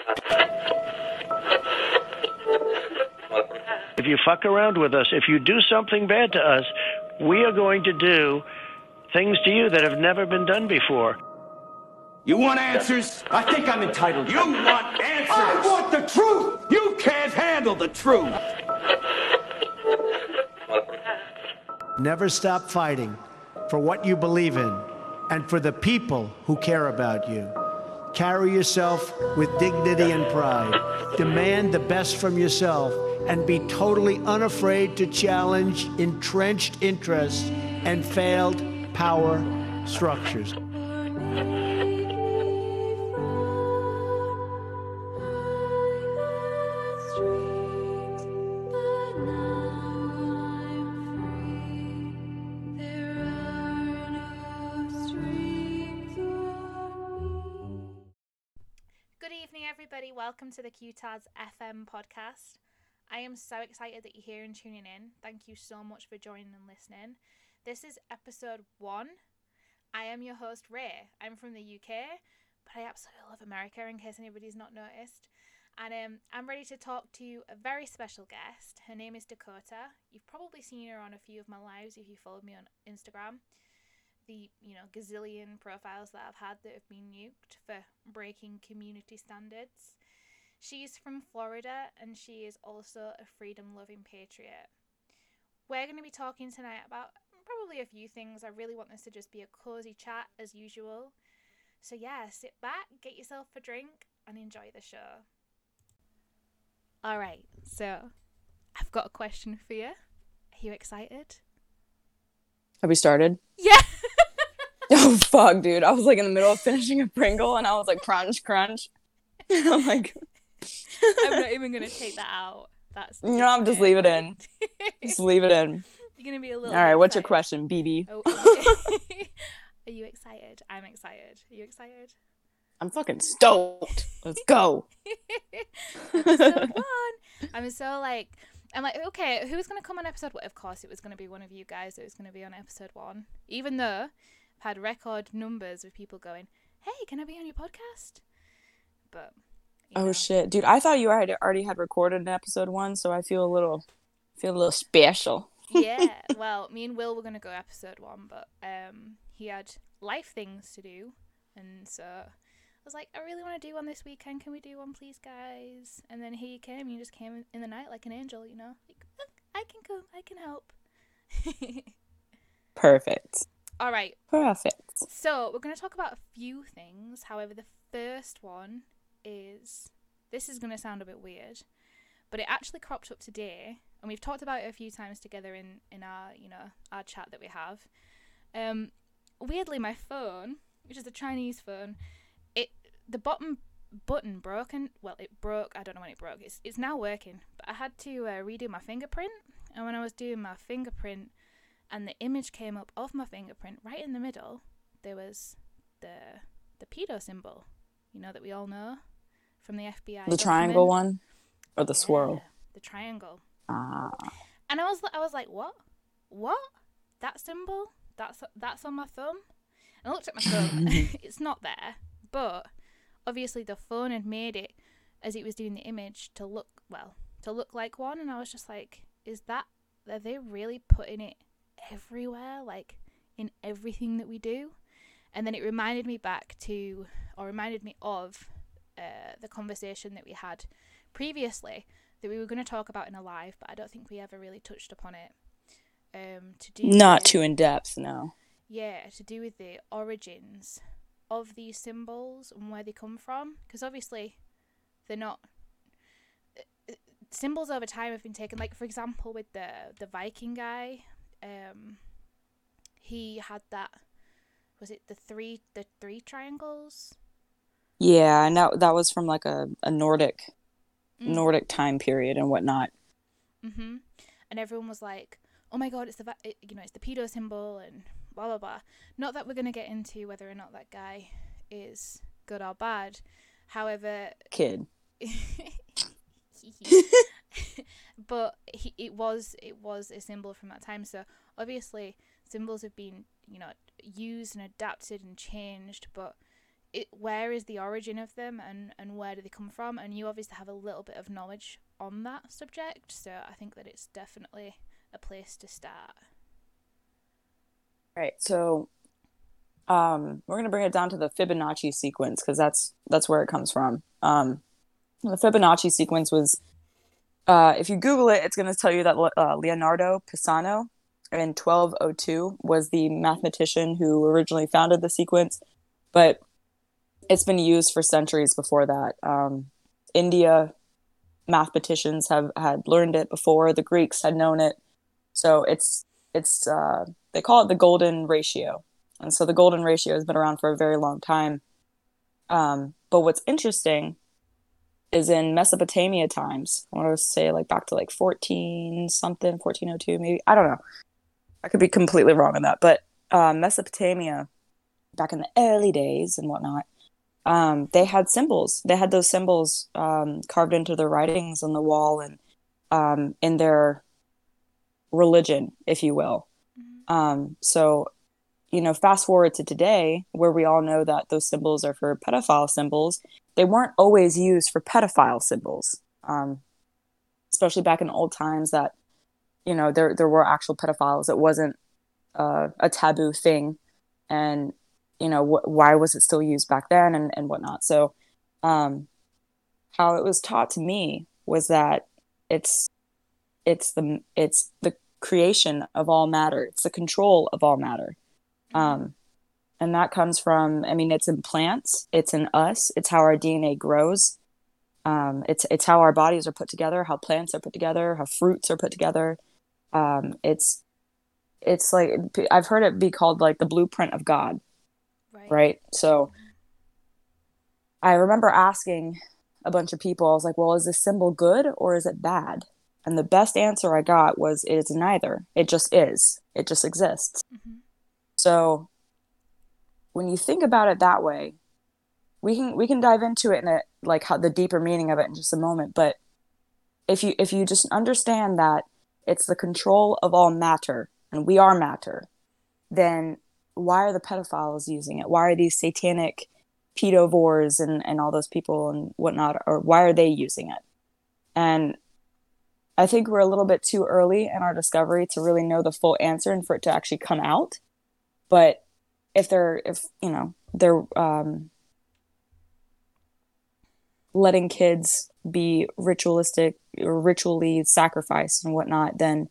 If you fuck around with us, if you do something bad to us, we are going to do things to you that have never been done before. You want answers? I think I'm entitled. You want answers? I want the truth! You can't handle the truth! Never stop fighting for what you believe in and for the people who care about you. Carry yourself with dignity and pride. Demand the best from yourself and be totally unafraid to challenge entrenched interests and failed power structures. Everybody, welcome to the QTAS FM podcast. I am so excited that you're here and tuning in. Thank you so much for joining and listening. This is episode 1. I am your host, Ray. I'm from the UK, but I absolutely love America, in case anybody's not noticed. And I'm ready to talk to a very special guest. Her name is Dakota. You've probably seen her on a few of my lives if you followed me on Instagram. The gazillion profiles that I've had that have been nuked for breaking community standards. She's from Florida and she is also a freedom-loving patriot. We're going to be talking tonight about probably a few things. I really want this to just be a cozy chat as usual. So yeah, sit back, get yourself a drink and enjoy the show. Alright, so I've got a question for you. Are you excited? Have we started? Yeah! Oh, fuck, dude. I was, like, in the middle of finishing a Pringle, and I was like, crunch, crunch. I'm like... I'm not even going to take that out. No, just leave it in. Just leave it in. You're going to be a little... All right, what's your question, BB? Oh, are you excited? I'm excited. Are you excited? I'm fucking stoked. Let's go. Episode 1. I'm like, okay, who's going to come on episode 1? Of course, it was going to be one of you guys that was going to be on episode 1. Even though I've had record numbers of people going, hey, can I be on your podcast? But, oh, shit. Dude, I thought you already had recorded an episode 1, so I feel a little special. Yeah, well, me and Will were going to go episode 1, but he had life things to do. And so I was like, I really want to do one this weekend. Can we do one, please, guys? And then he came. He just came in the night like an angel, you know? Like, look, I can come. I can help. Perfect. All right. Perfect. So we're going to talk about a few things. However, the first one is... This is going to sound a bit weird, but it actually cropped up today. And we've talked about it a few times together in our, our chat that we have. Weirdly, my phone, which is a Chinese phone... The bottom button broken. Well, it broke. I don't know when it broke. It's now working. But I had to redo my fingerprint. And when I was doing my fingerprint and the image came up of my fingerprint, right in the middle, there was the pedo symbol, that we all know from the FBI. The document. triangle one? Or the swirl? The triangle. Ah. And I was like, what? What? That symbol? That's on my thumb? And I looked at my thumb. It's not there. But... obviously, the phone had made it, as it was doing the image, to look like one. And I was just like, are they really putting it everywhere? Like, in everything that we do? And then it reminded me of the conversation that we had previously that we were going to talk about in a live, but I don't think we ever really touched upon it. Not too in depth, no. Yeah, to do with the origins of these symbols and where they come from, because obviously they're not symbols over time have been taken, like for example with the Viking guy, he had that, was it the three triangles? Yeah, and that was from like a Nordic time period and whatnot. And everyone was like, oh my god, it's the pedo symbol and blah blah blah. Not that we're going to get into whether or not that guy is good or bad. However, kid. But it was a symbol from that time. So obviously symbols have been used and adapted and changed, but where is the origin of them, and where do they come from? And you obviously have a little bit of knowledge on that subject, so I think that it's definitely a place to start. Right. So we're going to bring it down to the Fibonacci sequence, because that's where it comes from. The Fibonacci sequence was, if you Google it, it's going to tell you that Leonardo Pisano in 1202 was the mathematician who originally founded the sequence, but it's been used for centuries before that. India mathematicians had learned it before. The Greeks had known it. So it's they call it the golden ratio. And so the golden ratio has been around for a very long time. But what's interesting is in Mesopotamia times, I want to say like back to like 1402 maybe. I don't know. I could be completely wrong on that. But Mesopotamia, back in the early days and whatnot, they had symbols. They had those symbols carved into their writings on the wall and in their religion, if you will. So, fast forward to today, where we all know that those symbols are for pedophile symbols. They weren't always used for pedophile symbols, especially back in old times that, there were actual pedophiles. It wasn't a taboo thing. And, why was it still used back then and whatnot? So how it was taught to me was that it's the creation of all matter. It's the control of all matter. And that comes from, it's in plants, it's in us, it's how our DNA grows. It's how our bodies are put together, how plants are put together, how fruits are put together. It's like, I've heard it be called like the blueprint of God. Right. So I remember asking a bunch of people, I was like, well, is this symbol good or is it bad? And the best answer I got was, it's neither. It just is. It just exists. Mm-hmm. So when you think about it that way, we can dive into it in how the deeper meaning of it in just a moment. But if you just understand that it's the control of all matter and we are matter, then why are the pedophiles using it? Why are these satanic pedovores and all those people and whatnot, or why are they using it? And I think we're a little bit too early in our discovery to really know the full answer and for it to actually come out. But if they're letting kids be ritually sacrificed and whatnot, then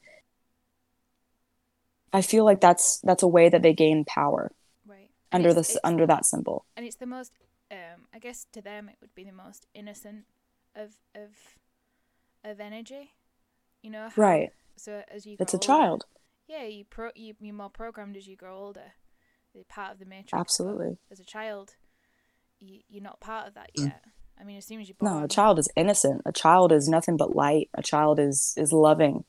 I feel like that's a way that they gain power, right? Under that symbol. And it's the most, I guess to them it would be the most innocent of energy, right? So as you, it's a child. Yeah, you're more programmed as you grow older. You're part of the matrix. Absolutely. As a child, you're not part of that yet. As soon as you're born. No, a child is innocent. A child is nothing but light. A child is loving.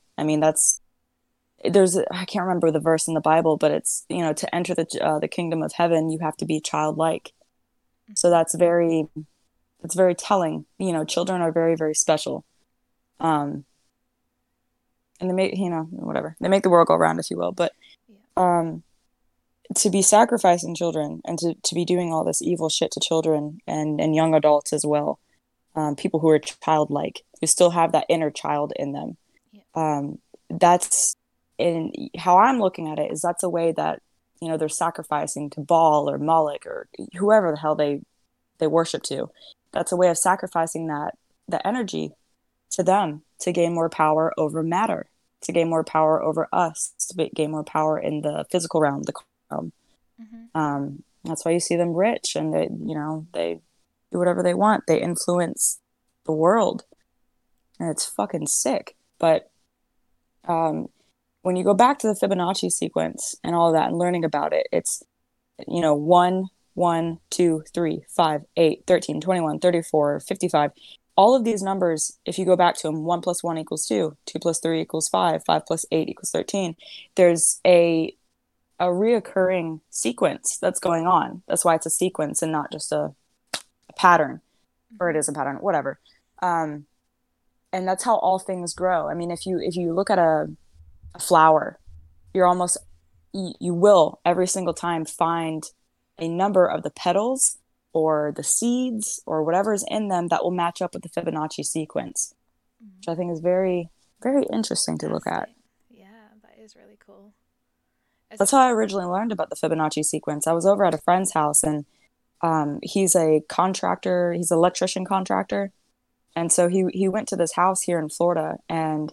I can't remember the verse in the Bible, but it's, to enter the kingdom of heaven, you have to be childlike. Mm-hmm. So that's very telling. Children are very, very special. And they make, whatever. They make the world go round, if you will. But to be sacrificing children and to be doing all this evil shit to children and young adults as well, people who are childlike, who still have that inner child in them. Yeah. That's, in how I'm looking at it, is that's a way that, they're sacrificing to Baal or Moloch or whoever the hell they worship to. That's a way of sacrificing the energy to them to gain more power over matter, to gain more power over us, to gain more power in the physical realm, the realm. Mm-hmm. That's why you see them rich and they do whatever they want. They influence the world, and it's fucking sick. But when you go back to the Fibonacci sequence and all of that and learning about it, it's 1, 1, 2, 3, 5, 8, 13, 21, 34, 55. All of these numbers, if you go back to them, 1 + 1 = 2, 2 + 3 = 5, 5 + 8 = 13. There's a reoccurring sequence that's going on. That's why it's a sequence and not just a pattern, or it is a pattern, whatever. And that's how all things grow. If you look at a flower, you will every single time find a number of the petals or the seeds or whatever's in them that will match up with the Fibonacci sequence, which I think is very, very interesting to look at. Yeah, that is really cool. That's how I originally learned about the Fibonacci sequence. I was over at a friend's house, and he's a contractor. He's an electrician contractor. And so he went to this house here in Florida, and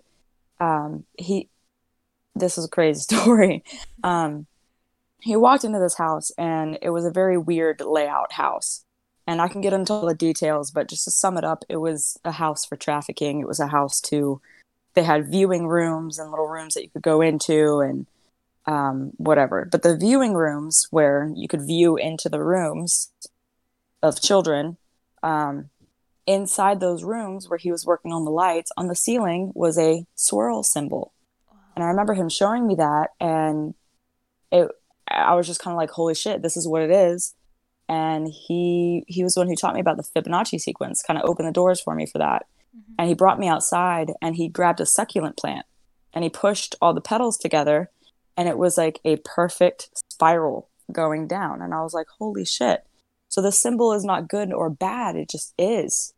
this is a crazy story. He walked into this house, and it was a very weird layout house. And I can get into all the details, but just to sum it up, it was a house for trafficking. It was a house they had viewing rooms and little rooms that you could go into and whatever. But the viewing rooms where you could view into the rooms of children, inside those rooms where he was working on the lights, on the ceiling was a swirl symbol. And I remember him showing me that, and I was just kind of like, holy shit, this is what it is. And he was the one who taught me about the Fibonacci sequence, kind of opened the doors for me for that. Mm-hmm. And he brought me outside, and he grabbed a succulent plant, and he pushed all the petals together, and it was like a perfect spiral going down. And I was like, holy shit. So the symbol is not good or bad. It just is.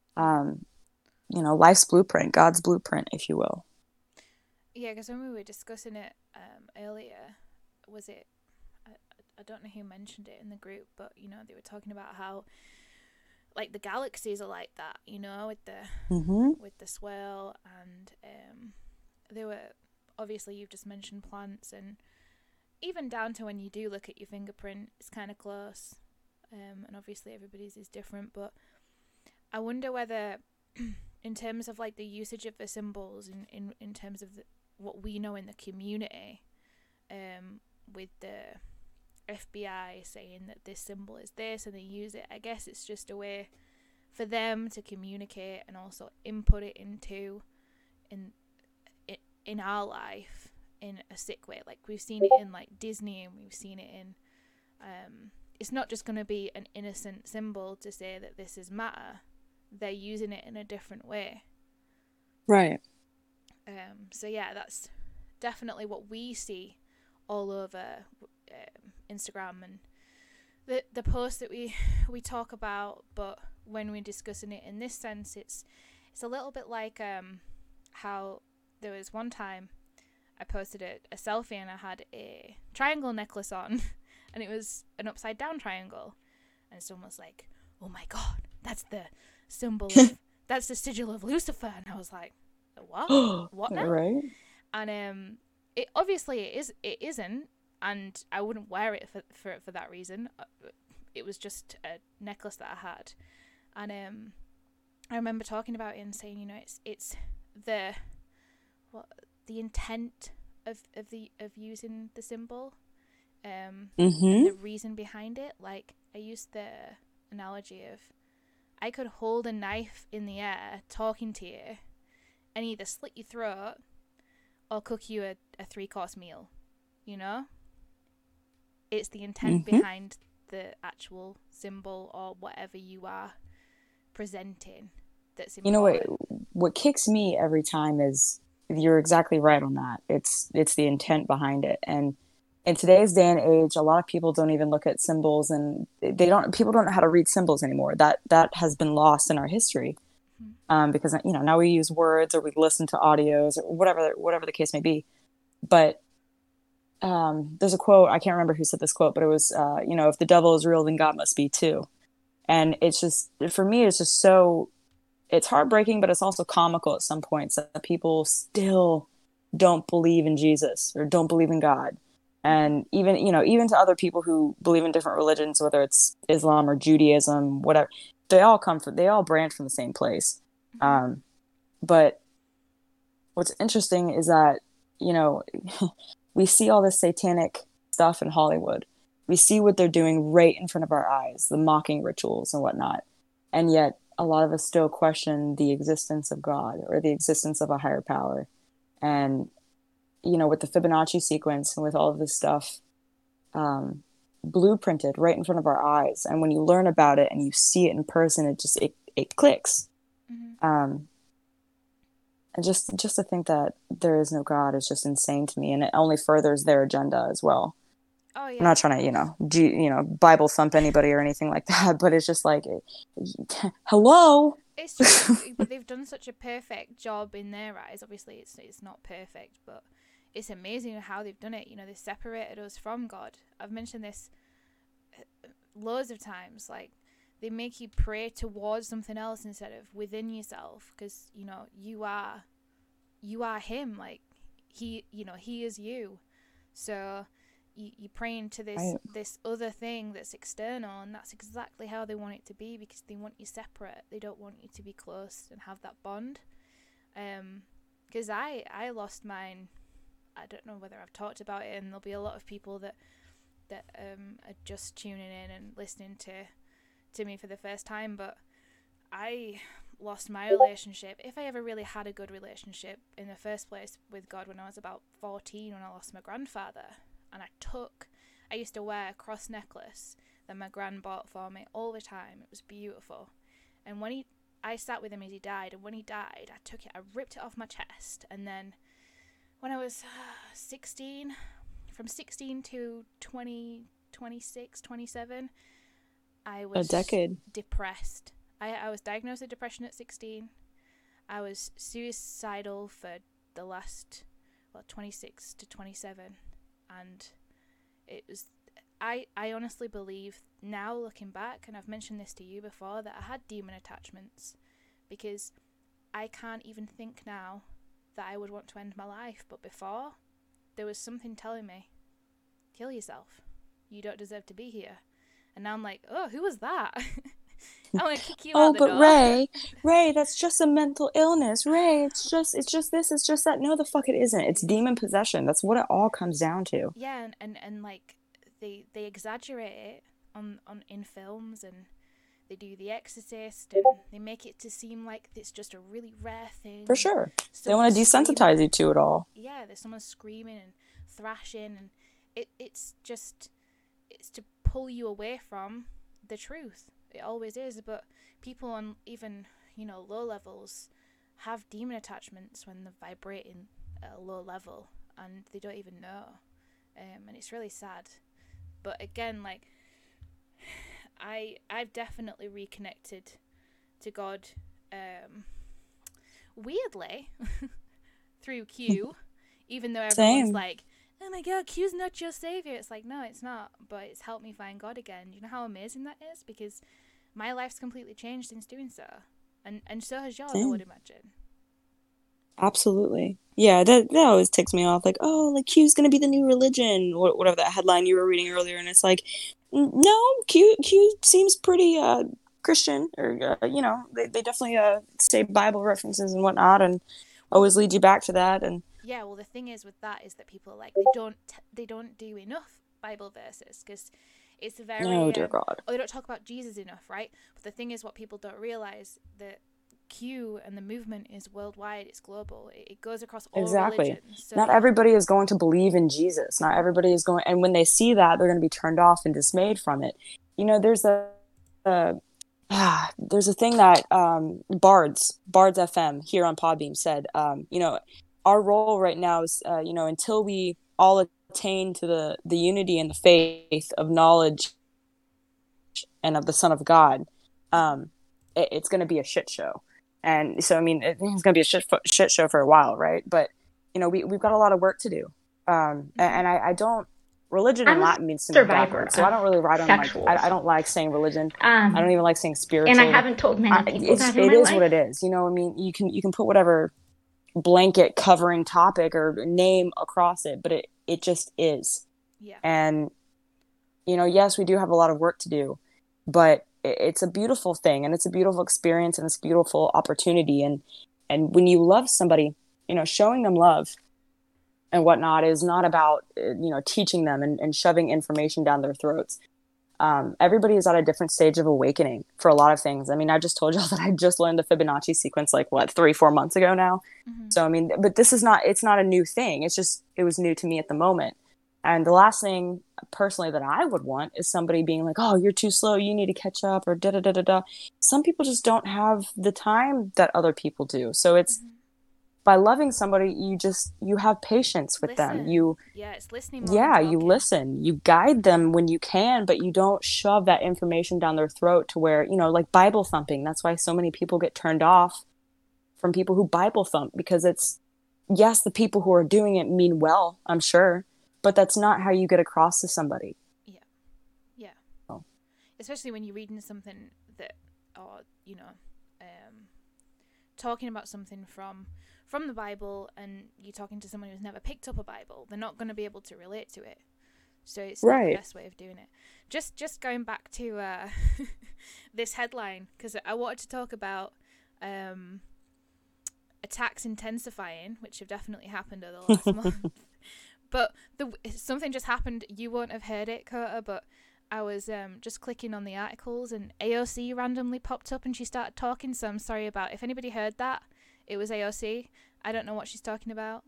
Life's blueprint, God's blueprint, if you will. Yeah, because when we were discussing it earlier, was it, I don't know who mentioned it in the group, but, they were talking about how, like, the galaxies are like that, with the swirl, and they were, obviously, you've just mentioned plants, and even down to when you do look at your fingerprint, it's kind of close, and obviously everybody's is different, but I wonder whether, in terms of, like, the usage of the symbols, in terms of what we know in the community, with the FBI saying that this symbol is this and they use it, I guess it's just a way for them to communicate and also input it into in our life in a sick way. Like, we've seen it in, like, Disney, and we've seen it in it's not just going to be an innocent symbol to say that this is matter. They're using it in a different way, right? So yeah, that's definitely what we see all over Instagram and the posts that we talk about. But when we're discussing it in this sense, it's a little bit like how there was one time I posted a selfie and I had a triangle necklace on, and it was an upside down triangle, and someone was like, "Oh my god, that's the symbol of that's the sigil of Lucifer," and I was like, what now? Right. And it obviously it isn't, and I wouldn't wear it for that reason. It was just a necklace that I had, and I remember talking about it and saying, it's the intent of using the symbol, and the reason behind it. Like, I used the analogy of, I could hold a knife in the air talking to you and either slit your throat or cook you a 3-course meal, It's the intent behind the actual symbol or whatever you are presenting that's important. What kicks me every time is, you're exactly right on that. It's the intent behind it. And in today's day and age, a lot of people don't even look at symbols, and people don't know how to read symbols anymore. That has been lost in our history, because now we use words, or we listen to audios, or whatever the case may be. But there's a quote, I can't remember who said this quote, but it was if the devil is real, then God must be too. And it's just, for me, it's just so, it's heartbreaking, but it's also comical at some points that people still don't believe in Jesus or don't believe in God. And even to other people who believe in different religions, whether it's Islam or Judaism, whatever, they all branch from the same place. But what's interesting is that, we see all this satanic stuff in Hollywood. We see what they're doing right in front of our eyes, the mocking rituals and whatnot. And yet a lot of us still question the existence of God or the existence of a higher power. And with the Fibonacci sequence and with all of this stuff blueprinted right in front of our eyes, and when you learn about it and you see it in person, it clicks. And just to think that there is no God is just insane to me, and it only furthers their agenda as well. Oh I'm yeah. not trying to, Bible thump anybody or anything like that, but it's just like, hello. It's just, but they've done such a perfect job in their eyes. Obviously, it's not perfect, but it's amazing how they've done it. You know, they separated us from God. I've mentioned this loads of times. Like, they make you pray towards something else instead of within yourself, because you are Him. Like, He is you. So you praying to this other thing that's external, and that's exactly how they want it to be, because they want you separate. They don't want you to be close and have that bond. Because I lost mine. I don't know whether I've talked about it, and there'll be a lot of people that are just tuning in and listening to me for the first time, but I lost my relationship, if I ever really had a good relationship in the first place with God, when I was about 14, when I lost my grandfather. And I used to wear a cross necklace that my gran bought for me all the time. It was beautiful. And I sat with him as he died, and when he died, I ripped it off my chest. And then when I was 16, from 16 to 20, 26, 27, I was a decade depressed. I was diagnosed with depression at 16. I was suicidal for the last 26 to 27. And it was, I honestly believe now, looking back, and I've mentioned this to you before, that I had demon attachments, because I can't even think now that I would want to end my life. But before, there was something telling me, kill yourself. You don't deserve to be here. And now I'm like, oh, who was that? I want to kick you out the door. Oh, but Ray, that's just a mental illness. Ray, it's just this, it's just that. No, the fuck it isn't. It's demon possession. That's what it all comes down to. Yeah, and like they exaggerate it on in films, and they do The Exorcist, and they make it to seem like it's just a really rare thing. For sure. They want to desensitize you to it all. Yeah, there's someone screaming and thrashing, and it's to pull you away from the truth. It always is. But people on even low levels have demon attachments when they're vibrating at a low level, and they don't even know, and it's really sad. But again, like, I've definitely reconnected to God, weirdly, through Q, even though everyone's Same. like, oh my God, Q's not your savior. It's like, no, it's not, but it's helped me find God again. You know how amazing that is? Because my life's completely changed since doing so, and so has yours. Same. I would imagine. Absolutely. Yeah, that always ticks me off. Like, oh, like Q's gonna be the new religion, or whatever that headline you were reading earlier, and it's like, no, Q seems pretty Christian, or they definitely say Bible references and whatnot, and always lead you back to that. And yeah, well, the thing is with that is that people like they don't do enough Bible verses, because it's a very oh dear God, they don't talk about Jesus enough, right? But the thing is, what people don't realize, that Q and the movement is worldwide, it's global, it goes across all religions. So not everybody is going to believe in Jesus. Not everybody is going, and when they see that, they're going to be turned off and dismayed from it. There's a thing that Bards FM here on Podbeam said, our role right now is, until we all attain to the unity and the faith of knowledge and of the Son of God, it's going to be a shit show. And so, I mean, it's going to be a shit show for a while, right? But, we've got a lot of work to do. And I don't, religion in Latin means to me backwards, so I don't really write on, like, I don't like saying religion. I don't even like saying spiritual. And I haven't told many people that in my life. It is what it is. I mean, you can put whatever blanket covering topic or name across it, but it just is. Yeah. And, yes, we do have a lot of work to do, but it's a beautiful thing, and it's a beautiful experience, and it's a beautiful opportunity. And when you love somebody, showing them love and whatnot is not about, teaching them and shoving information down their throats. Everybody is at a different stage of awakening for a lot of things. I mean, I just told y'all that I just learned the Fibonacci sequence, 3-4 months ago now. Mm-hmm. So, I mean, but it's not a new thing. It's just, it was new to me at the moment. And the last thing personally that I would want is somebody being like, oh, you're too slow, you need to catch up, or da-da-da-da-da. Some people just don't have the time that other people do. So it's, by loving somebody, you have patience with them. It's listening more Yeah, than you talking. listen. You guide them when you can, but you don't shove that information down their throat to where, like Bible thumping. That's why so many people get turned off from people who Bible thump, because yes, the people who are doing it mean well, I'm sure, but that's not how you get across to somebody. Yeah. Oh. Especially when you're reading something that, or, talking about something from the Bible, and you're talking to someone who's never picked up a Bible, they're not going to be able to relate to it. So it's not the best way of doing it. Just going back to this headline, because I wanted to talk about attacks intensifying, which have definitely happened over the last month. But something just happened. You won't have heard it, Kota, but I was just clicking on the articles, and AOC randomly popped up and she started talking. So I'm sorry about if anybody heard that. It was AOC. I don't know what she's talking about.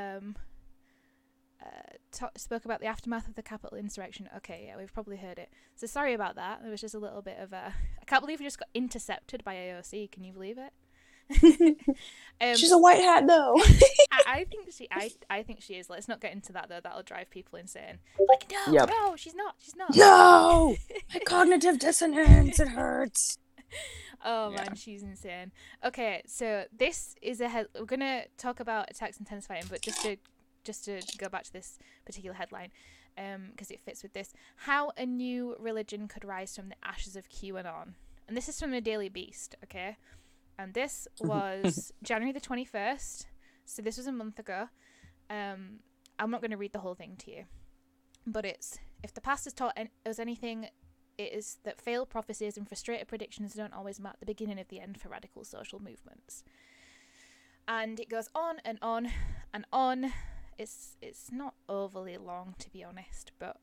Spoke about the aftermath of the Capitol insurrection. Okay, yeah, we've probably heard it. So sorry about that. There was just a little bit of a... I can't believe we just got intercepted by AOC. Can you believe it? She's a white hat, though. I think she is. Let's not get into that, though. That'll drive people insane. Like, no, she's not. No! My cognitive dissonance, it hurts. Oh man, she's insane. Okay, so this is we're gonna talk about attacks intensifying, but just to go back to this particular headline, because it fits with this. How a new religion could rise from the ashes of QAnon, and this is from the Daily Beast. Okay, and this was January the 21st, so this was a month ago. I'm not going to read the whole thing to you, but it's, if the past has taught us anything, it is that failed prophecies and frustrated predictions don't always mark the beginning of the end for radical social movements. And it goes on and on and on. It's not overly long, to be honest, but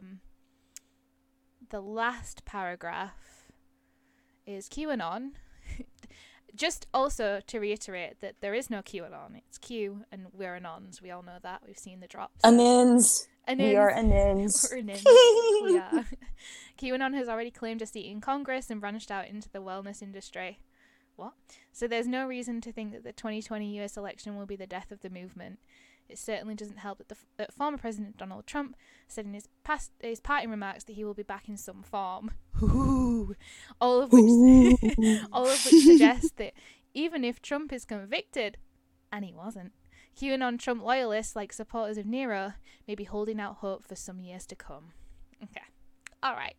the last paragraph is QAnon. Just also to reiterate that there is no QAnon. It's Q and we're anons. We all know that. We've seen the drops. Anons. We are anons. We're anons. We are. QAnon has already claimed a seat in Congress and branched out into the wellness industry. What? So there's no reason to think that the 2020 US election will be the death of the movement. It certainly doesn't help that former President Donald Trump said in his parting remarks that he will be back in some form. Ooh. All of which suggests that even if Trump is convicted, and he wasn't, QAnon Trump loyalists, like supporters of Nero, may be holding out hope for some years to come. Okay. All right.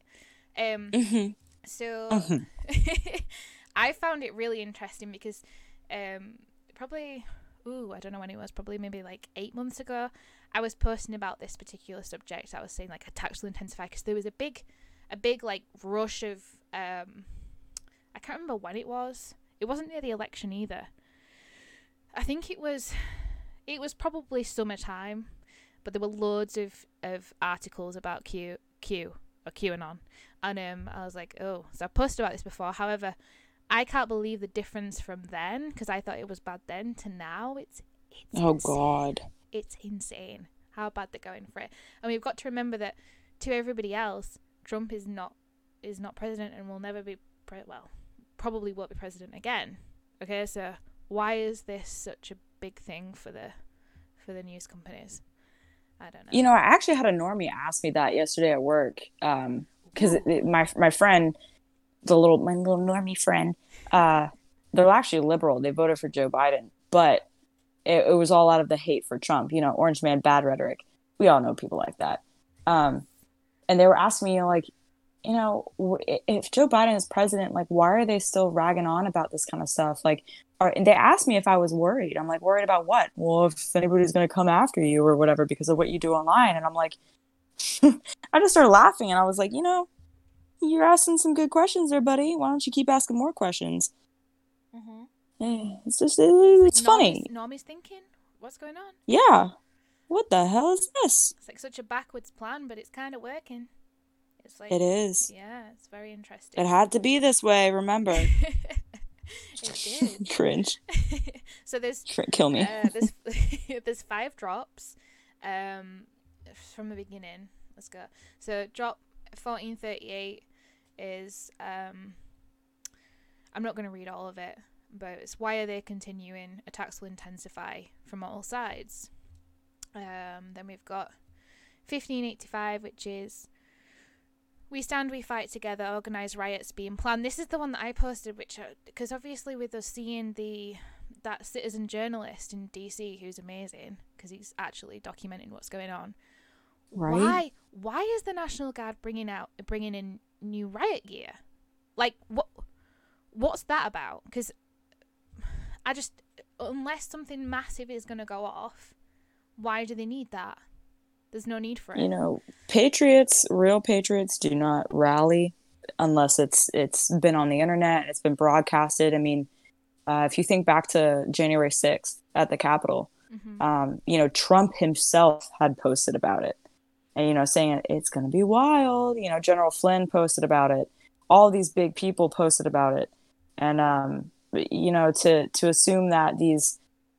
So I found it really interesting because probably... I don't know when it was, probably maybe like 8 months ago, I was posting about this particular subject. I was saying like attacks will intensify because there was a big like rush of I can't remember when it was. It wasn't near the election either. I think it was probably summertime, but there were loads of articles about QAnon, and I was like, oh, so I posted about this before. However, I can't believe the difference from then, because I thought it was bad then to now. It's oh insane. God, it's insane how bad they're going for it. And we've got to remember that to everybody else, Trump is not president and will never be probably won't be president again. Okay, so why is this such a big thing for the news companies? I don't know. I actually had a normie ask me that yesterday at work, because my friend, my little normie friend, they're actually liberal. They voted for Joe Biden, but it was all out of the hate for Trump. Orange man, bad rhetoric. We all know people like that. And they were asking me, if Joe Biden is president, like, why are they still ragging on about this kind of stuff? Like, and they asked me if I was worried. I'm like, worried about what? Well, if anybody's going to come after you or whatever because of what you do online. And I'm like, I just started laughing, and I was like, you're asking some good questions there, buddy. Why don't you keep asking more questions? Mm-hmm. It's just, it's funny. Normies thinking, what's going on? Yeah. What the hell is this? It's like such a backwards plan, but it's kind of working. It's like, it is. Yeah, it's very interesting. It had to be this way, remember. It did. Cringe. So there's... Kill me. There's 5 drops from the beginning. Let's go. So drop 1438 is... I'm not going to read all of it, but it's why are they continuing? Attacks will intensify from all sides. Then we've got 1585, which is we stand, we fight together, organised riots being planned. This is the one that I posted, which because obviously with us seeing that citizen journalist in DC who's amazing because he's actually documenting what's going on. Right. Why is the National Guard bringing in new riot gear? Like what's that about? Because I just, unless something massive is going to go off, why do they need that? There's no need for it. You know, patriots, real patriots, do not rally unless it's been on the internet, it's been broadcasted. I mean, if you think back to January 6th at the Capitol, you know, Trump himself had posted about it, and you know, saying it's going to be wild. You know, General Flynn posted about it. All these big people posted about it, and you know, to assume that these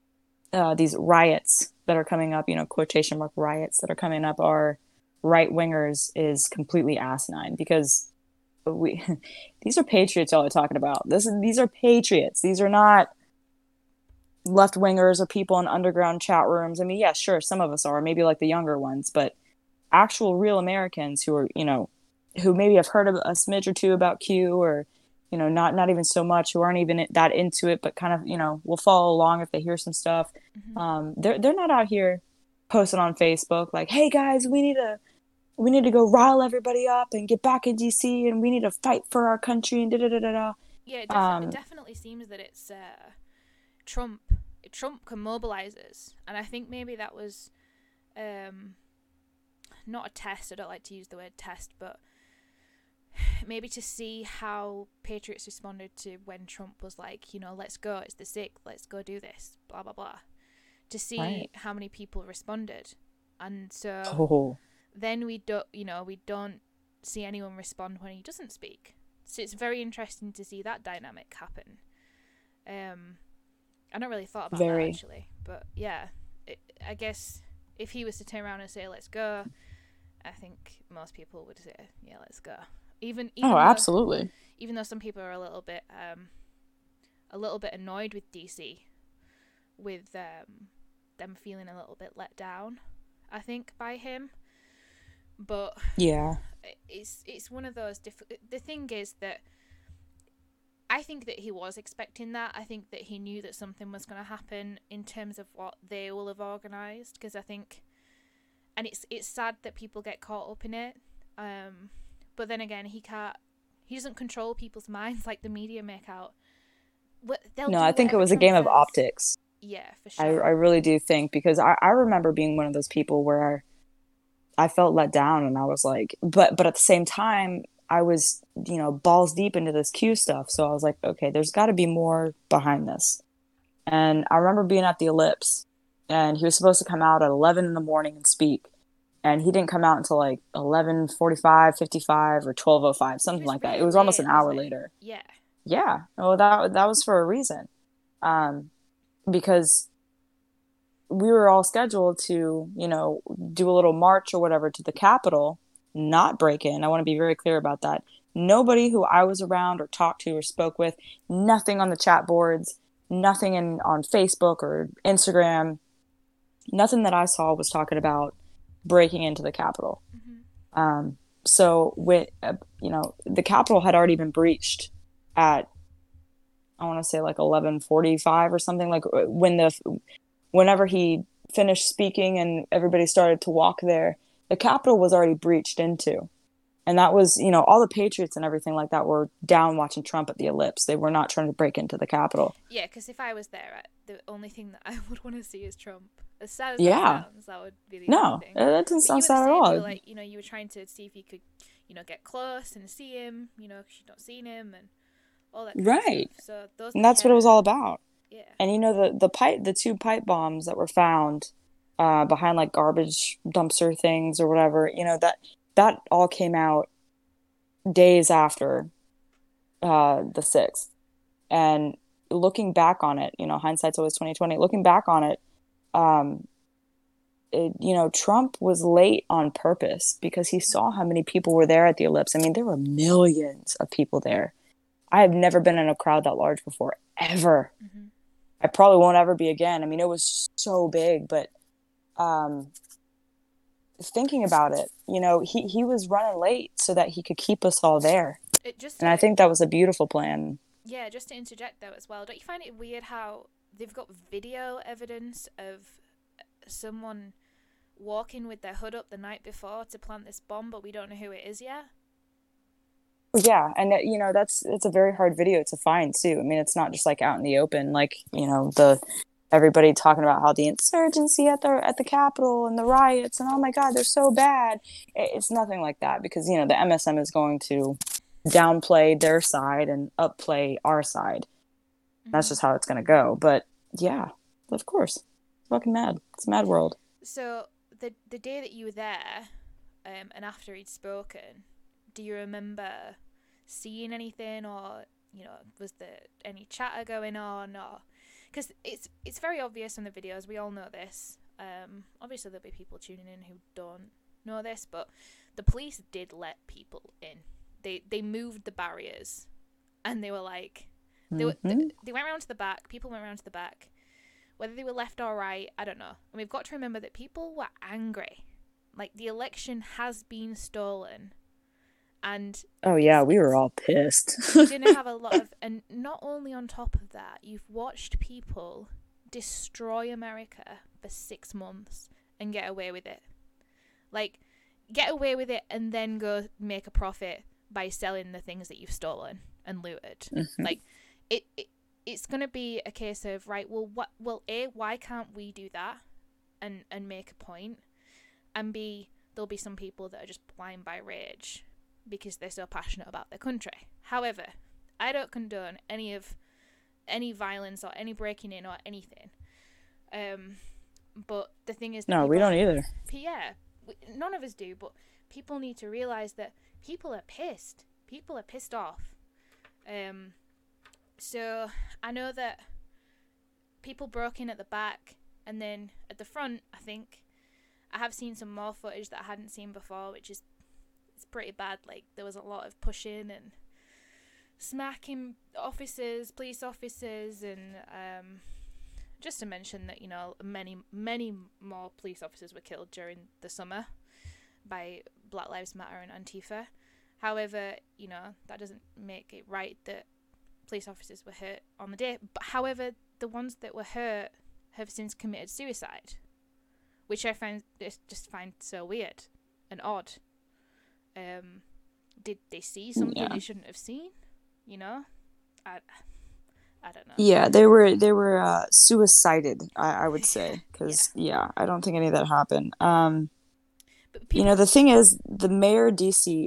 riots that are coming up, you know, quotation mark riots that are coming up are right wingers is completely asinine, because these are patriots y'all are talking about. These are patriots. These are not left wingers or people in underground chat rooms. I mean, yeah, sure, some of us are, maybe like the younger ones, but actual real Americans who are, you know, who maybe have heard of a smidge or two about Q, or you know, not even so much, who aren't even that into it, but kind of, you know, will follow along if they hear some stuff. They're not out here posting on Facebook like, hey guys, we need to go rile everybody up and get back in DC, and we need to fight for our country and da-da-da-da-da. Yeah, it definitely seems that it's Trump can mobilize us, and I think maybe that was not a test. I don't like to use the word test, but maybe to see how patriots responded to when Trump was like, you know, let's go, it's the 6th, let's go do this, blah blah blah, to see how many people responded. And so then we don't see anyone respond when he doesn't speak. So it's very interesting to see that dynamic happen. I not really thought about that actually, but yeah, I guess if he was to turn around and say let's go, I think most people would say yeah, let's go. Even absolutely. Even though some people are a little bit annoyed with DC, with them feeling a little bit let down, I think, by him. But yeah, it's one of those. The thing is that I think that he was expecting that. I think that he knew that something was going to happen in terms of what they will have organised. Because I think, and it's sad that people get caught up in it. But then again, he doesn't control people's minds like the media make out. No, I think it was a game of optics. Yeah, for sure. I really do think, because I remember being one of those people where I felt let down, and I was like, but at the same time, I was, you know, balls deep into this Q stuff. So I was like, okay, there's got to be more behind this. And I remember being at the Ellipse, and he was supposed to come out at 11 in the morning and speak. And he didn't come out until like 11:45, 55, or 12:05, something like that. It was almost an hour later. Yeah. Yeah. Well, that was for a reason. Because we were all scheduled to, you know, do a little march or whatever to the Capitol, not break in. I want to be very clear about that. Nobody who I was around or talked to or spoke with, nothing on the chat boards, nothing on Facebook or Instagram, nothing that I saw was talking about breaking into the Capitol. So with you know, the Capitol had already been breached at, I want to say like 11:45 or something, like whenever he finished speaking and everybody started to walk there, the Capitol was already breached into. And that was, you know, all the patriots and everything like that were down watching Trump at the Ellipse. They were not trying to break into the Capitol. Yeah, because if I was there, the only thing that I would want to see is Trump. As sad as that sounds, that would be the only thing. That doesn't sound sad at all. Like, you know, you were trying to see if you could, you know, get close and see him, you know, because you've not seen him and all that kind of stuff. So and that's what it was all about. Yeah. And, you know, the 2 pipe bombs that were found behind, like, garbage dumpster things or whatever, you know, that all came out days after the 6th. And looking back on it, you know, hindsight's always 20/20. Looking back on it, you know, Trump was late on purpose because he saw how many people were there at the Ellipse. I mean, there were millions of people there. I have never been in a crowd that large before, ever. Mm-hmm. I probably won't ever be again. I mean, it was so big, but thinking about it, you know, he was running late so that he could keep us all there. And I think that was a beautiful plan. Yeah, just to interject though as well, don't you find it weird how they've got video evidence of someone walking with their hood up the night before to plant this bomb, but we don't know who it is yet? Yeah, and you know, it's a very hard video to find too. I mean, it's not just like out in the open, like, you know, everybody talking about how the insurgency at the Capitol and the riots and oh my God, they're so bad. It's nothing like that, because, you know, the MSM is going to downplay their side and upplay our side. Mm-hmm. That's just how it's going to go. But yeah, of course, it's fucking mad. It's a mad world. So the day that you were there, and after he'd spoken, do you remember seeing anything, or, you know, was there any chatter going on, or because it's very obvious in the videos, we all know this. Obviously there'll be people tuning in who don't know this, but the police did let people in. They moved the barriers, and they were like, they went around to the back. People went around to the back. Whether they were left or right, I don't know. And we've got to remember that people were angry. Like, the election has been stolen. And oh yeah, we were all pissed. You didn't have a lot of, and not only on top of that, you've watched people destroy America for 6 months and get away with it. Like, get away with it and then go make a profit by selling the things that you've stolen and looted. Mm-hmm. Like, it's gonna be a case of, right, well, A, why can't we do that and make a point? And B, there'll be some people that are just blind by rage because they're so passionate about their country. However, I don't condone any violence or any breaking in or anything. But the thing is, no, we don't either. Yeah, none of us do. But people need to realize that people are pissed. People are pissed off. So I know that people broke in at the back, and then at the front, I think I have seen some more footage that I hadn't seen before, which is, it's pretty bad. Like, there was a lot of pushing and smacking police officers, and just to mention that, you know, many more police officers were killed during the summer by Black Lives Matter and Antifa. However, you know, that doesn't make it right that police officers were hurt on the day. But however, the ones that were hurt have since committed suicide, which I just find so weird and odd. Did they see something they shouldn't have seen? You know, I don't know. Yeah, they were suicided, I would say, because I don't think any of that happened. You know, the thing is, the mayor of DC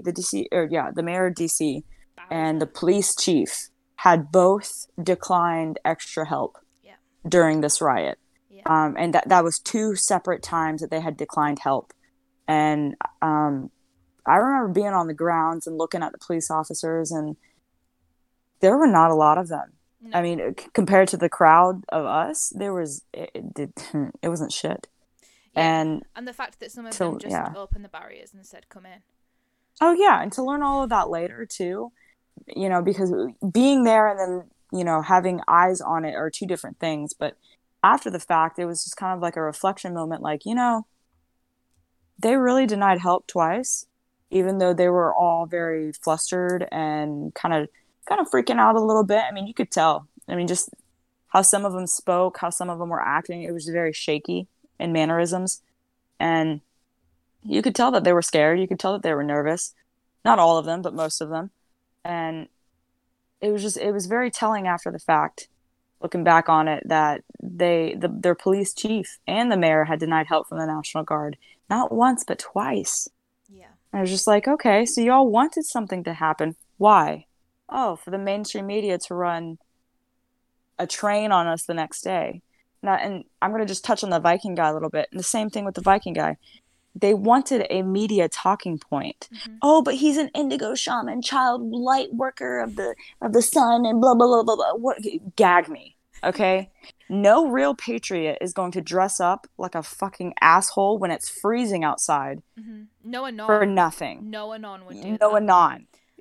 and the police chief had both declined extra help during this riot. Yeah. And that was 2 separate times that they had declined help. And I remember being on the grounds and looking at the police officers, and there were not a lot of them. No. I mean, compared to the crowd of us, it wasn't shit. Yeah. And the fact that some of them just opened the barriers and said, come in. Oh, yeah. And to learn all of that later, too, you know, because being there and then, you know, having eyes on it are 2 different things. But after the fact, it was just kind of like a reflection moment. Like, you know, they really denied help twice, even though they were all very flustered and kind of freaking out a little bit. I mean, you could tell. I mean, just how some of them spoke, how some of them were acting. It was very shaky in mannerisms. And you could tell that they were scared. You could tell that they were nervous. Not all of them, but most of them. And it was very telling after the fact, looking back on it, that their police chief and the mayor had denied help from the National Guard. Not once, but twice. Yeah. And I was just like, okay, so y'all wanted something to happen. Why? Oh, for the mainstream media to run a train on us the next day. And I'm going to just touch on the Viking guy a little bit. And the same thing with the Viking guy. They wanted a media talking point. Mm-hmm. Oh, but he's an indigo shaman, child light worker of the sun, and blah, blah, blah, blah, blah. What? Gag me, okay? No real patriot is going to dress up like a fucking asshole when it's freezing outside. Mm-hmm. No Anon. For nothing. No Anon would do that. No Anon.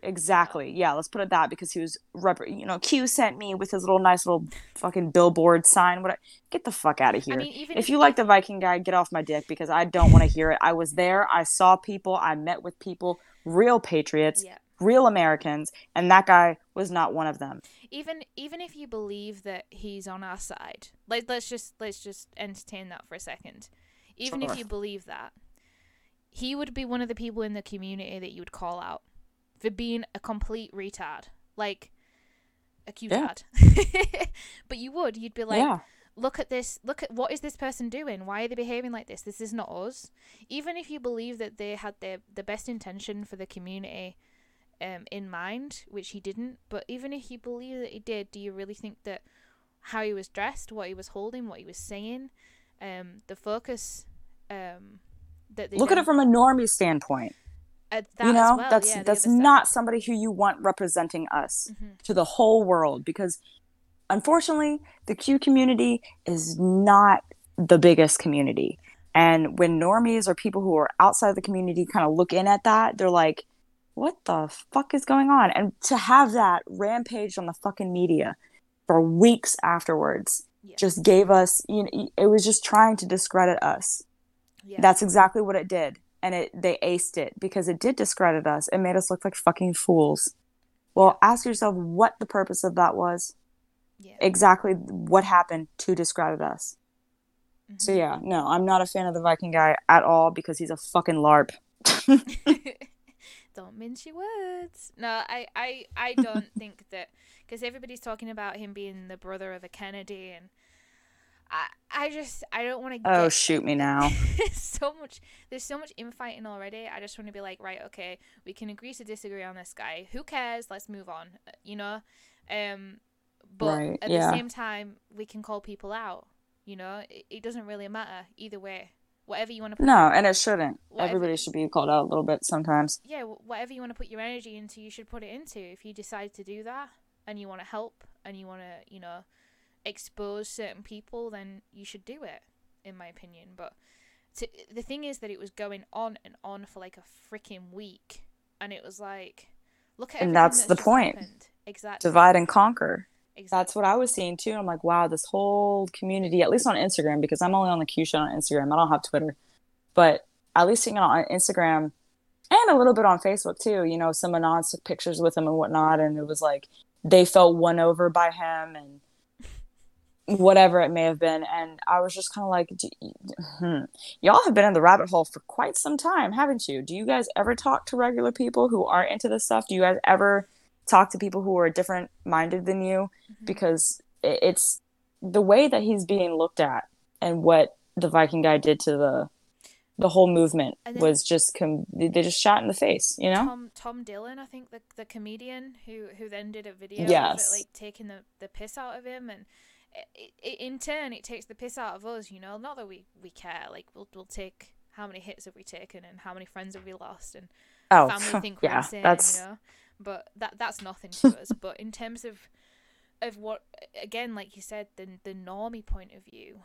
exactly. Yeah, let's put it that, because he was, Q sent me with his nice little fucking billboard sign. Get the fuck out of here. I mean, even if you like the Viking guy, get off my dick, because I don't want to hear it. I was there. I saw people. I met with people, real patriots, real Americans, and that guy was not one of them. Even if you believe that he's on our side, let's just entertain that for a second. Even if you believe that, he would be one of the people in the community that you would call out for being a complete retard, like a Q-tard. But you'd be like, look at this, look at what is this person doing? Why are they behaving like this? This is not us. Even if you believe that they had the best intention for the community in mind, which he didn't, but even if you believe that he did, do you really think that how he was dressed, what he was holding, what he was saying, the focus that they look at it from a normie standpoint? That's not somebody who you want representing us to the whole world, because unfortunately the Q community is not the biggest community, and when normies or people who are outside of the community kind of look in at that, they're like, what the fuck is going on? And to have that rampage on the fucking media for weeks afterwards just gave us, it was just trying to discredit us. That's exactly what it did. And they aced it, because it did discredit us. It made us look like fucking fools. Well, ask yourself what the purpose of that was. Exactly what happened to discredit us. So no, I'm not a fan of the Viking guy at all, because he's a fucking LARP. Don't mince your words. No, I don't think that, because everybody's talking about him being the brother of a Kennedy, and I don't want to get... Oh, shoot me now. There's so much infighting already. I just want to be like, right, okay, we can agree to disagree on this guy. Who cares? Let's move on, But at the same time, we can call people out, It doesn't really matter either way. Whatever you want to put... No, and it shouldn't. Everybody should be called out a little bit sometimes. Yeah, whatever you want to put your energy into, you should put it into. If you decide to do that, and you want to help, and you want to, expose certain people, then you should do it, in my opinion. But the thing is that it was going on and on for like a freaking week, and it was like, look at everything that's the point. Happened. Exactly. Divide and conquer. Exactly. That's what I was seeing too. And I'm like, wow, this whole community, at least on Instagram, because I'm only on the Q show on Instagram. I don't have Twitter, but at least seeing it on Instagram and a little bit on Facebook too. Some anons took pictures with him and whatnot, and it was like they felt won over by him and whatever it may have been. And I was just kind of like, y'all have been in the rabbit hole for quite some time, haven't you? Do you guys ever talk to regular people who aren't into this stuff? Do you guys ever talk to people who are different minded than you? Because it's the way that he's being looked at, and what the Viking guy did to the whole movement was just they just shot in the face, Tom Dillon, I think, the comedian who then did a video of it, like taking the piss out of him, and in turn it takes the piss out of us, not that we care, like we'll take how many hits have we taken and how many friends have we lost, and family think we're insane, but that's nothing to us. But in terms of what, again, like you said, the normie point of view,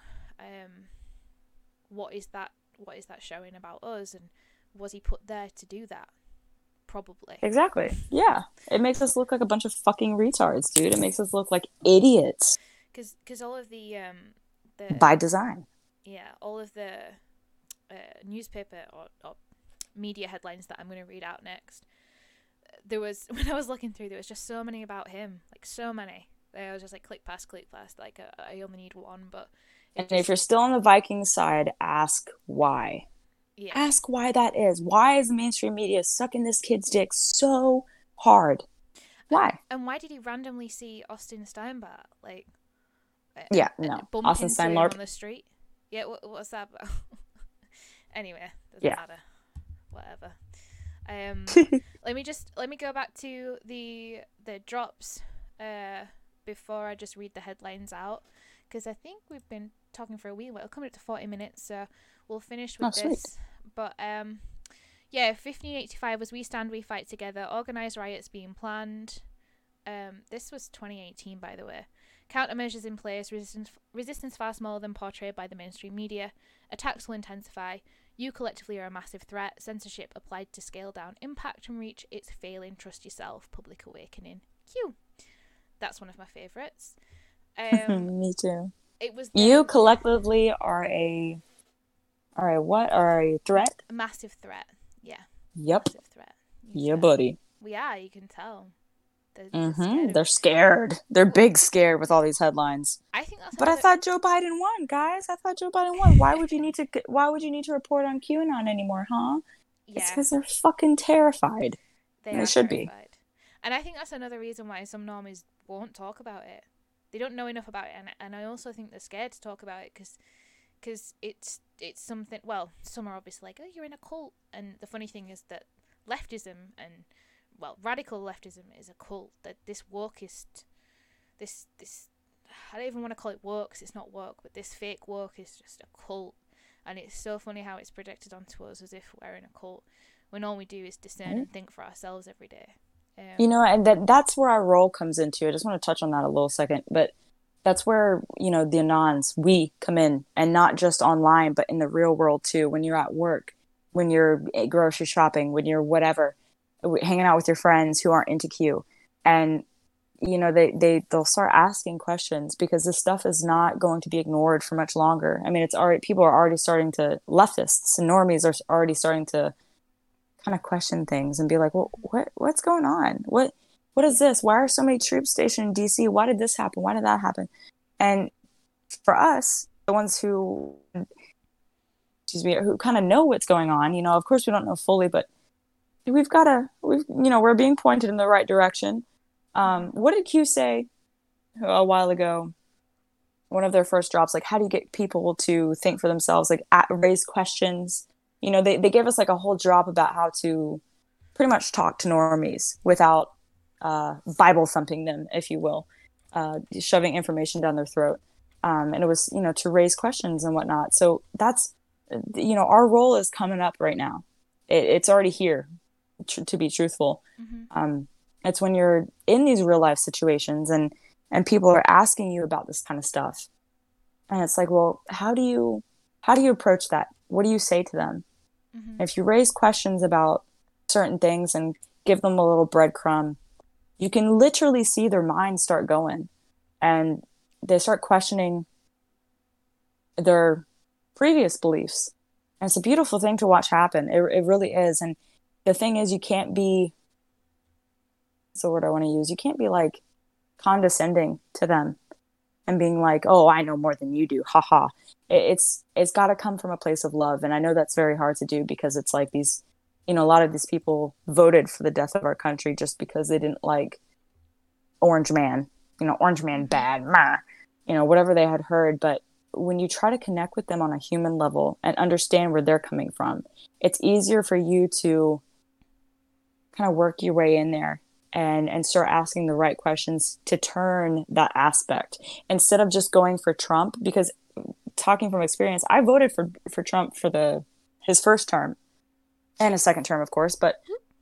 what is that showing about us, and was he put there to do that? Probably. Exactly. Yeah, it makes us look like a bunch of fucking retards, dude. It makes us look like idiots, because all of the by design, all of the newspaper or media headlines that I'm going to read out next, there was, when I was looking through, there was just so many about him, like so many. I was just like, click past, like I only need one. But if you're still on the Viking side, ask why. Yeah. Ask why that is. Why is the mainstream media sucking this kid's dick so hard? Why? And why did he randomly see Austin Steinbart? Like, Austin Steinbart on the street. Yeah, what's that about? Anyway, doesn't matter. Whatever. Let me go back to the drops before I just read the headlines out, because I think we've been talking for a wee while. Coming up to 40 minutes, so we'll finish with this. Sweet. But 1585 was We Stand, We Fight Together. Organised riots being planned. This was 2018, by the way. Countermeasures in place. Resistance far smaller than portrayed by the mainstream media. Attacks will intensify. You collectively are a massive threat. Censorship applied to scale down impact and reach its failing. Trust yourself. Public awakening. Q. That's one of my favourites. Me too. It was you collectively are a threat? A massive threat. Yeah. Yep. Massive threat. Yeah, buddy. We are, you can tell. They're scared. They're big scared with all these headlines. I think that's. But I thought Joe Biden won, guys. I thought Joe Biden won. Why would you need to report on QAnon anymore, huh? Yeah. It's because they're fucking terrified. They should be. And I think that's another reason why some normies won't talk about it. They don't know enough about it, and I also think they're scared to talk about it because it's something. Well, some are obviously like, oh, you're in a cult, and the funny thing is that leftism and radical leftism is a cult. That this wokeist, this I don't even want to call it woke because it's not woke, but this fake woke is just a cult, and it's so funny how it's projected onto us as if we're in a cult when all we do is discern and think for ourselves every day. And that's where our role comes into. I just want to touch on that a little second, but that's where, the Anons, we come in, and not just online, but in the real world too. When you're at work, when you're grocery shopping, when you're whatever, hanging out with your friends who aren't into Q, and they'll start asking questions because this stuff is not going to be ignored for much longer. I mean, people are already starting to, leftists and normies are already starting to kind of question things and be like, well, what's going on? What is this? Why are so many troops stationed in DC? Why did this happen? Why did that happen? And for us, the ones who kind of know what's going on, of course we don't know fully, but we're being pointed in the right direction. What did Q say a while ago? One of their first drops, like, how do you get people to think for themselves, like raise questions? They gave us like a whole drop about how to pretty much talk to normies without Bible thumping them, if you will, shoving information down their throat. And it was, to raise questions and whatnot. So that's, our role is coming up right now. It's already here, to be truthful. Mm-hmm. It's when you're in these real life situations and people are asking you about this kind of stuff. And it's like, well, how do you approach that? What do you say to them? Mm-hmm. If you raise questions about certain things and give them a little breadcrumb, you can literally see their minds start going, and they start questioning their previous beliefs. And it's a beautiful thing to watch happen. It really is. And the thing is, you can't be, what's the word I want to use? You can't be like condescending to them and being like, oh, I know more than you do. Ha ha. It's got to come from a place of love. And I know that's very hard to do because it's like these, a lot of these people voted for the death of our country just because they didn't like Orange Man, Orange Man bad, whatever they had heard. But when you try to connect with them on a human level and understand where they're coming from, it's easier for you to kind of work your way in there and start asking the right questions to turn that aspect instead of just going for Trump. Because talking from experience, I voted for Trump for his first term and his second term, of course. But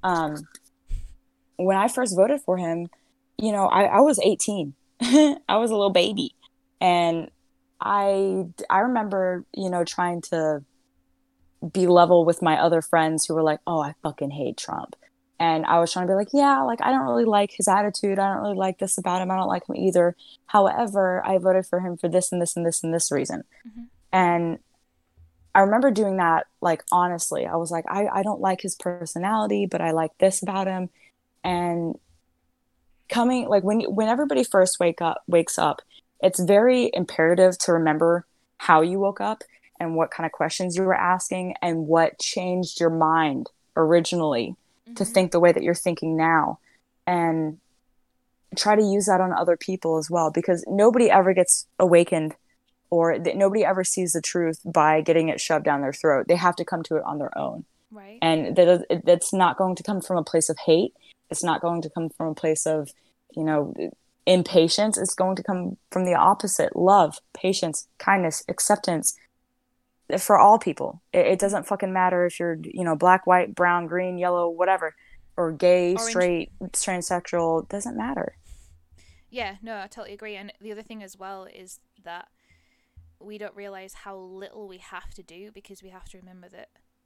when I first voted for him, I was 18. I was a little baby. And I remember, trying to be level with my other friends who were like, oh, I fucking hate Trump. And I was trying to be like, yeah, like, I don't really like his attitude. I don't really like this about him. I don't like him either. However, I voted for him for this and this and this and this reason. Mm-hmm. And I remember doing that, like, honestly. I was like, I don't like his personality, but I like this about him. And like, when everybody first wakes up, it's very imperative to remember how you woke up and what kind of questions you were asking and what changed your mind originally to think the way that you're thinking now, and try to use that on other people as well, because nobody ever gets awakened or nobody ever sees the truth by getting it shoved down their throat. They have to come to it on their own. Right. And that's not going to come from a place of hate. It's not going to come from a place of, impatience. It's going to come from the opposite: love, patience, kindness, acceptance. For all people. It doesn't fucking matter if you're, black, white, brown, green, yellow, whatever, or gay, orange, straight, transsexual. It doesn't matter. Yeah, no, I totally agree. And the other thing as well is that we don't realize how little we have to do, because we have to remember that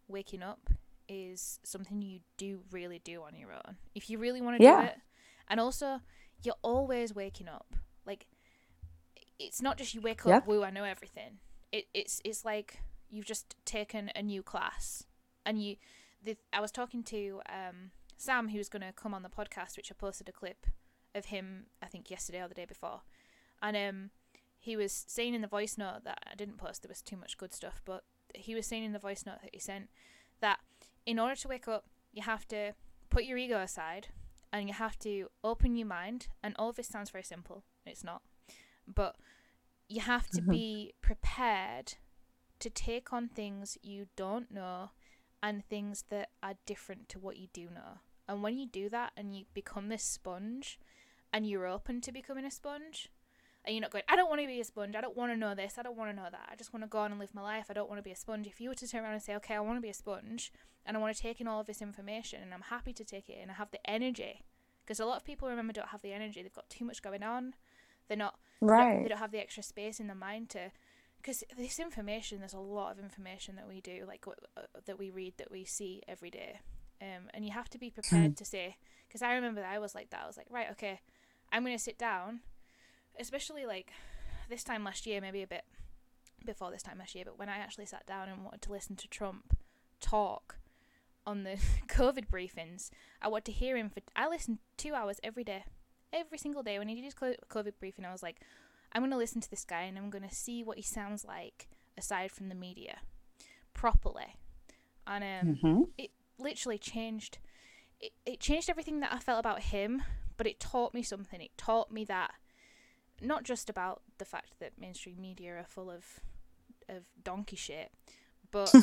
waking up is something you really do on your own. If you really want to do it. And also, you're always waking up. Like, it's not just you wake up, woo, I know everything. It's like you've just taken a new class. And I was talking to Sam, who's going to come on the podcast, which I posted a clip of him, I think yesterday or the day before. And he was saying in the voice note that I didn't post, there was too much good stuff, but he was saying in the voice note that he sent that in order to wake up, you have to put your ego aside and you have to open your mind. And all of this sounds very simple. It's not. But you have to be prepared to take on things you don't know and things that are different to what you do know. And when you do that and you become this sponge and you're open to becoming a sponge, and you're not going, I don't want to be a sponge, I don't want to know this, I don't want to know that, I just want to go on and live my life, I don't want to be a sponge. If you were to turn around and say, okay, I want to be a sponge and I want to take in all of this information and I'm happy to take it in, I have the energy, because a lot of people, remember, don't have the energy. They've got too much going on. They're not they don't have the extra space in the mind to, because this information, there's a lot of information that we do, like that we read, that we see every day, and you have to be prepared to say, because I remember that I was like that. I was like, right, okay, I'm going to sit down, especially like this time last year, maybe a bit before this time last year, but when I actually sat down and wanted to listen to Trump talk on the COVID briefings, I wanted to hear him I listened 2 hours every day, every single day. When he did his COVID briefing, I was like, I'm going to listen to this guy and I'm going to see what he sounds like aside from the media properly. And it literally changed, it changed everything that I felt about him, but it taught me something. It taught me that, not just about the fact that mainstream media are full of donkey shit, but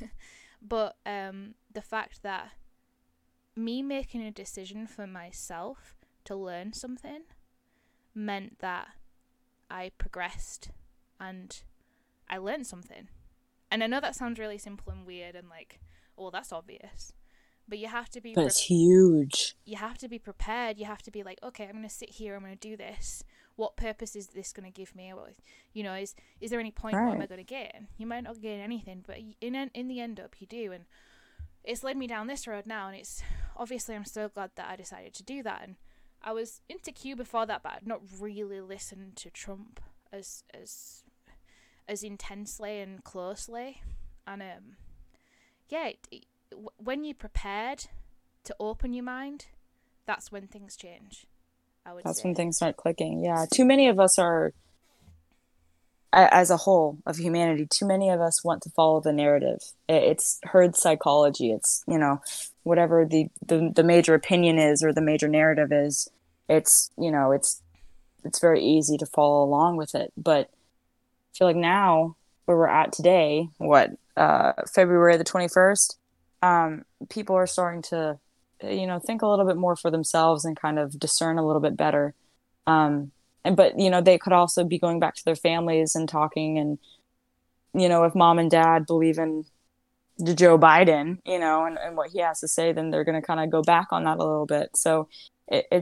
but the fact that me making a decision for myself to learn something meant that I progressed and I learned something. And I know that sounds really simple and weird and like, well, that's obvious. But you have to be... That's huge. You have to be prepared. You have to be like, okay, I'm going to sit here, I'm going to do this. What purpose is this going to give me? You know, is there any point? What am I going to gain? You might not gain anything, but in the end up, you do. And it's led me down this road now, and it's... Obviously, I'm so glad that I decided to do that. And I was into Q before that, but I'd not really listened to Trump as intensely and closely. And, yeah, when you're prepared to open your mind, that's when things change, I would say. That's when things start clicking. Yeah. Too many of us are, as a whole of humanity, too many of us want to follow the narrative. It's herd psychology. It's, you know, whatever the major opinion is or the major narrative is, it's, you know, it's very easy to follow along with it. But I feel like now, where we're at today, February the 21st, people are starting to, you know, think a little bit more for themselves and kind of discern a little bit better. But, you know, they could also be going back to their families and talking, and, you know, if mom and dad believe in Joe Biden, you know, and what he has to say, then they're going to kind of go back on that a little bit. So it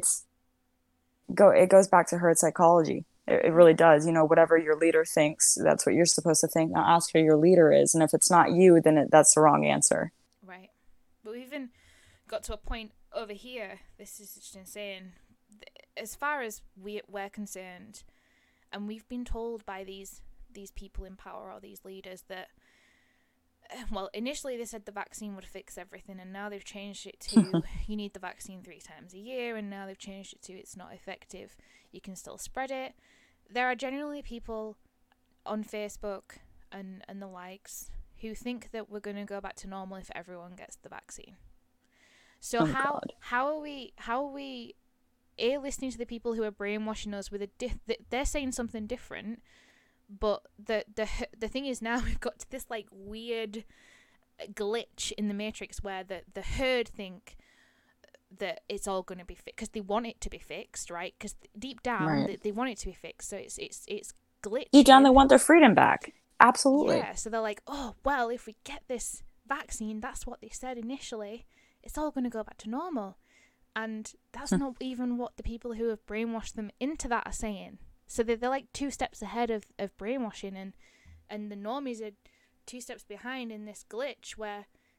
goes back to herd psychology. It really does. You know, whatever your leader thinks, that's what you're supposed to think. Now ask who your leader is. And if it's not you, then that's the wrong answer. Right. But we've even got to a point over here, this is just insane, as far as we're concerned, and we've been told by these people in power or these leaders that, well, initially they said the vaccine would fix everything, and now they've changed it to you need the vaccine 3 times a year, and now they've changed it to it's not effective, you can still spread it. There are generally people on Facebook and the likes who think that we're going to go back to normal if everyone gets the vaccine. So how are we listening to the people who are brainwashing us with they're saying something different, but the thing is, now we've got to this like weird glitch in the matrix where the herd think that it's all going to be fixed because they want it to be fixed, right? Because deep down they want it to be fixed, so it's glitchy. Deep down they want their freedom back. Absolutely. Yeah, so they're like, oh well, if we get this vaccine, that's what they said initially, it's all going to go back to normal. And that's not even what the people who have brainwashed them into that are saying. So they're like 2 steps ahead of brainwashing, and the normies are 2 steps behind in this glitch where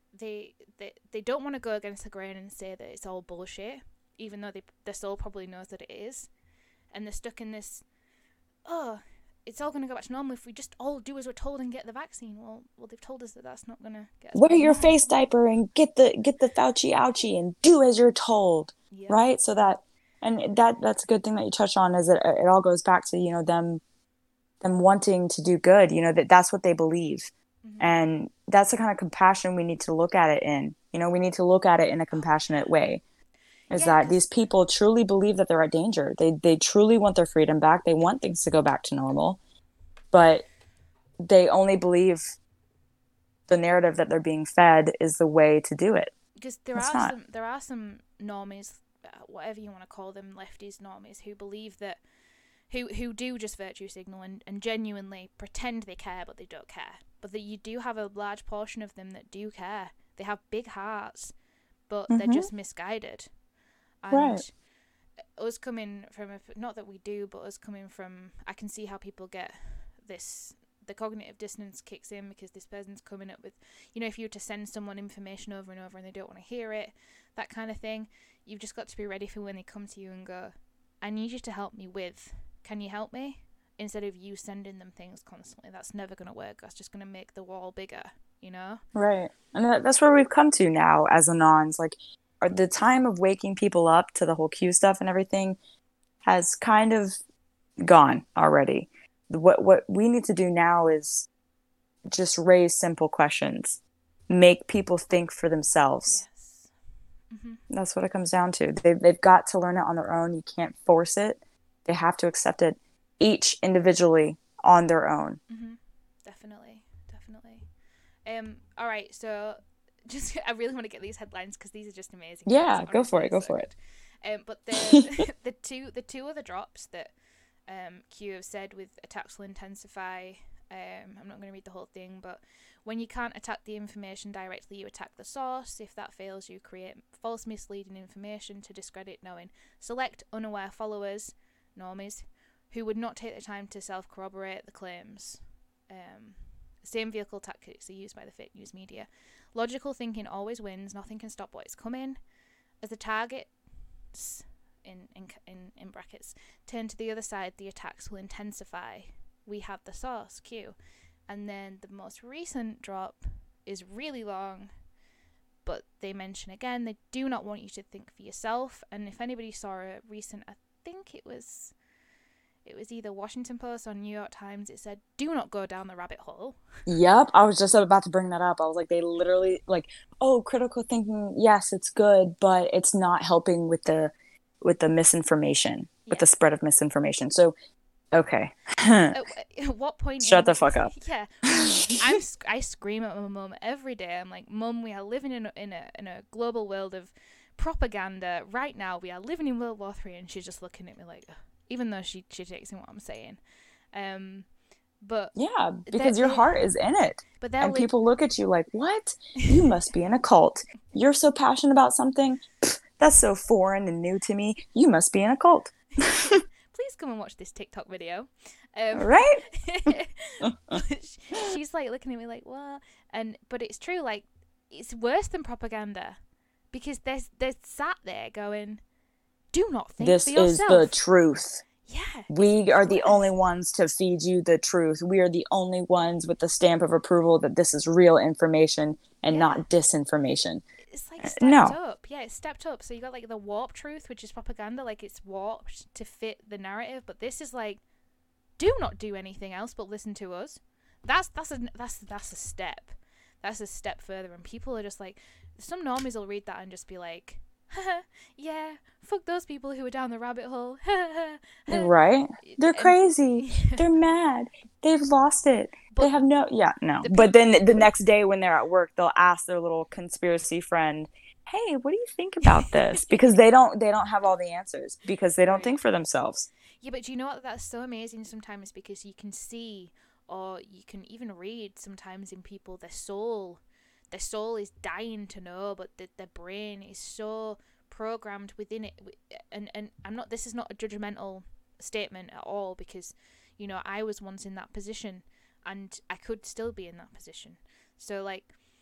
they don't want to go against the grain and say that it's all bullshit, even though their soul probably knows that it is, and they're stuck in this, oh, it's all going to go back to normal if we just all do as we're told and get the vaccine. Well, they've told us that that's not going to get us. Wear your face diaper and get the Fauci ouchie and do as you're told, Yeah. right? So that's a good thing that you touched on, is it all goes back to, you know, them wanting to do good, you know, that's what they believe. Mm-hmm. And that's the kind of compassion we need to look at it in. You know, we need to look at it in a compassionate way. Is that these people truly believe that they're at danger. They truly want their freedom back. They want things to go back to normal. But they only believe the narrative that they're being fed is the way to do it. Because there are some normies, whatever you want to call them, lefties normies, who believe that, who do just virtue signal and genuinely pretend they care, but they don't care. But that you do have a large portion of them that do care. They have big hearts, but they're just misguided. And right. Us coming from, not that we do, but us coming from, I can see how people get the cognitive dissonance kicks in, because this person's coming up with, you know, if you were to send someone information over and over and they don't want to hear it, that kind of thing, you've just got to be ready for when they come to you and go, I need you to help me with, can you help me? Instead of you sending them things constantly. That's never going to work. That's just going to make the wall bigger, you know? Right. And that's where we've come to now as Anons. Like, the time of waking people up to the whole Q stuff and everything has kind of gone already. What we need to do now is just raise simple questions, make people think for themselves. Yes. Mm-hmm. That's what it comes down to. They've got to learn it on their own. You can't force it. They have to accept it each individually on their own. Mm-hmm. Definitely. All right, so just I really want to get these headlines because these are just amazing. Yeah, guys. go for it. But the two other drops that Q have said with attacks will intensify. I'm not going to read the whole thing, but when you can't attack the information directly, you attack the source. If that fails, you create false, misleading information to discredit knowing. Select unaware followers, normies, who would not take the time to self-corroborate the claims. Same vehicle tactics are used by the fake news media. Logical thinking always wins. Nothing can stop what is coming. As the targets, in brackets, turn to the other side, the attacks will intensify. We have the source, Q. And then the most recent drop is really long, but they mention again, they do not want you to think for yourself. And if anybody saw a recent, I think it was either Washington Post or New York Times, it said, do not go down the rabbit hole. Yep, I was just about to bring that up. I was like, they literally, like, oh, critical thinking, yes, it's good, but it's not helping with the misinformation, with the spread of misinformation. So, okay. At what point? Shut the fuck up. Yeah, I scream at my mum every day. I'm like, Mum, we are living in a global world of propaganda right now. We are living in World War III, and she's just looking at me like, ugh. Even though she takes in what I'm saying. But yeah, because your heart is in it. But and people look at you like, what? You must be in a cult. You're so passionate about something? Pfft, that's so foreign and new to me. You must be in a cult. Please come and watch this TikTok video. Right? She's like looking at me like, what? But it's true, like, it's worse than propaganda. Because they're sat there going, do not think this for yourself. Is the truth. Yeah. We are the only ones to feed you the truth. We are the only ones with the stamp of approval that this is real information and not disinformation. It's like stepped up. Yeah, it's stepped up. So you got like the warped truth, which is propaganda, like it's warped to fit the narrative. But this is like, do not do anything else but listen to us. That's a step. That's a step further. And people are just like, some normies will read that and just be like, yeah, fuck those people who are down the rabbit hole. Right? They're crazy. They're mad. They've lost it. They have no. But then the next day when they're at work, they'll ask their little conspiracy friend, hey, what do you think about this? Because they don't have all the answers because they don't think for themselves. Yeah, but do you know what? That's so amazing sometimes, because you can see, or you can even read sometimes in people, their soul is dying to know, but their brain is so programmed within it. And this is not a judgmental statement at all, because, you know, I was once in that position and I could still be in that position. So like,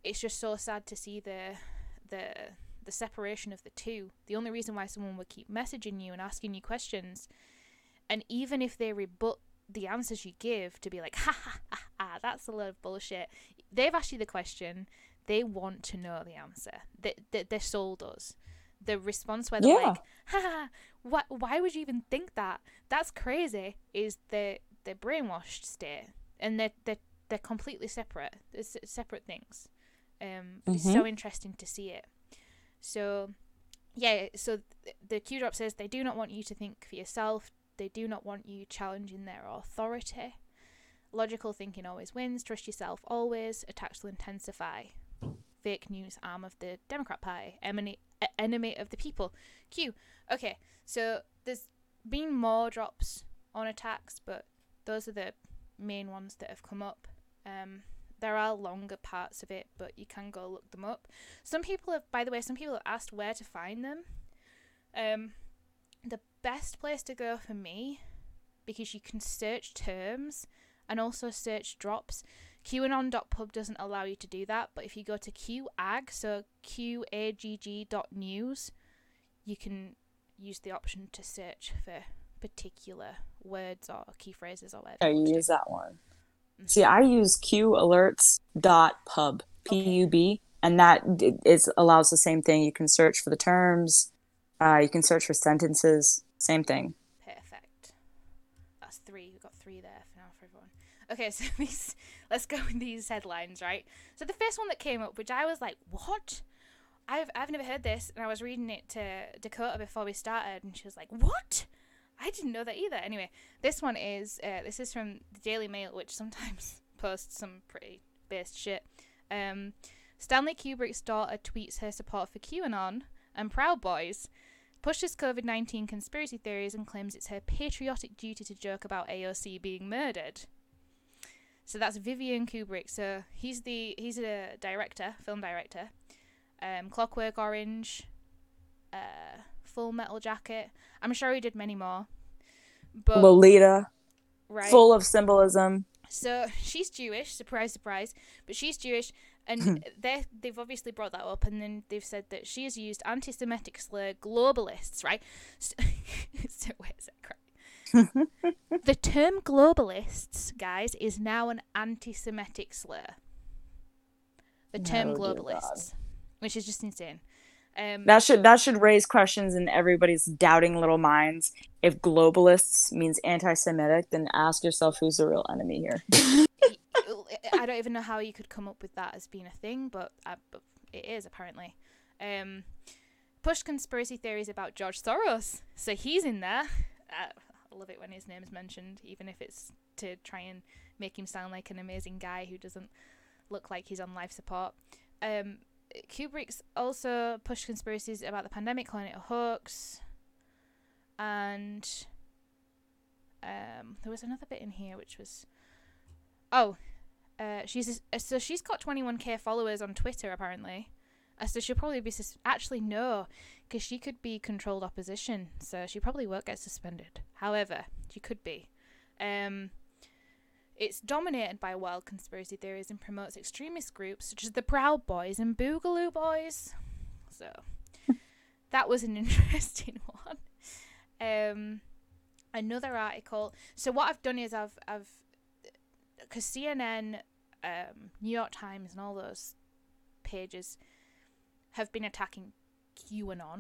it's just so sad to see the separation of the two. The only reason why someone would keep messaging you and asking you questions, and even if they rebut the answers you give, to be like, ha ha ha ha, that's a lot of bullshit. They've asked you the question, they want to know the answer. Their soul does. The response where they're like, ha ha, why would you even think that? That's crazy, is the brainwashed state. And they're completely separate. It's separate things. It's so interesting to see it. So, yeah, so the Q drop says they do not want you to think for yourself. They do not want you challenging their authority. Logical thinking always wins. Trust yourself always. Attacks will intensify. Fake news arm of the Democrat Party. Enemy of the people. Q. Okay, so there's been more drops on attacks, but those are the main ones that have come up. There are longer parts of it, but you can go look them up. Some people have asked where to find them. The best place to go for me, because you can search terms and also search drops. QAnon.pub doesn't allow you to do that, but if you go to QAG, so QAGG.news, you can use the option to search for particular words or key phrases or whatever. Oh, you use that one. See, I use qalerts.pub, P-U-B, and that allows the same thing. You can search for the terms, you can search for sentences, same thing. Perfect. That's 3. We've got 3 there for now for everyone. Okay, so let's go with these headlines, right? So the first one that came up, which I was like, what? I've never heard this, and I was reading it to Dakota before we started, and she was like, what? I didn't know that either. Anyway, this one is this is from the Daily Mail, which sometimes posts some pretty based shit. Stanley Kubrick's daughter tweets her support for QAnon and Proud Boys, pushes COVID-19 conspiracy theories, and claims it's her patriotic duty to joke about AOC being murdered. So that's Vivian Kubrick. So he's a director, film director. Clockwork Orange, Full Metal Jacket. I'm sure he did many more. But, Lolita, right. Full of symbolism. So she's Jewish, surprise, surprise, but she's Jewish, and they've obviously brought that up, and then they've said that she has used anti-Semitic slur globalists, right? So wait a sec, right? The term globalists, guys, is now an anti-Semitic slur. The term globalists, which is just insane. That should raise questions in everybody's doubting little minds. If globalists means anti-Semitic, then ask yourself who's the real enemy here. I don't even know how you could come up with that as being a thing, but it is apparently. Pushed conspiracy theories about George Soros, so he's in there. I love it when his name's mentioned, even if it's to try and make him sound like an amazing guy who doesn't look like he's on life support. Kubrick's also pushed conspiracies about the pandemic, calling it a hoax. And there was another bit in here which was... she's got 21k followers on Twitter, apparently. So she'll probably be... Actually, no, because she could be controlled opposition, so she probably won't get suspended. However, she could be. It's dominated by wild conspiracy theories and promotes extremist groups such as the Proud Boys and Boogaloo Boys. So, that was an interesting one. Another article. So what I've done is I've because CNN, New York Times and all those pages have been attacking QAnon.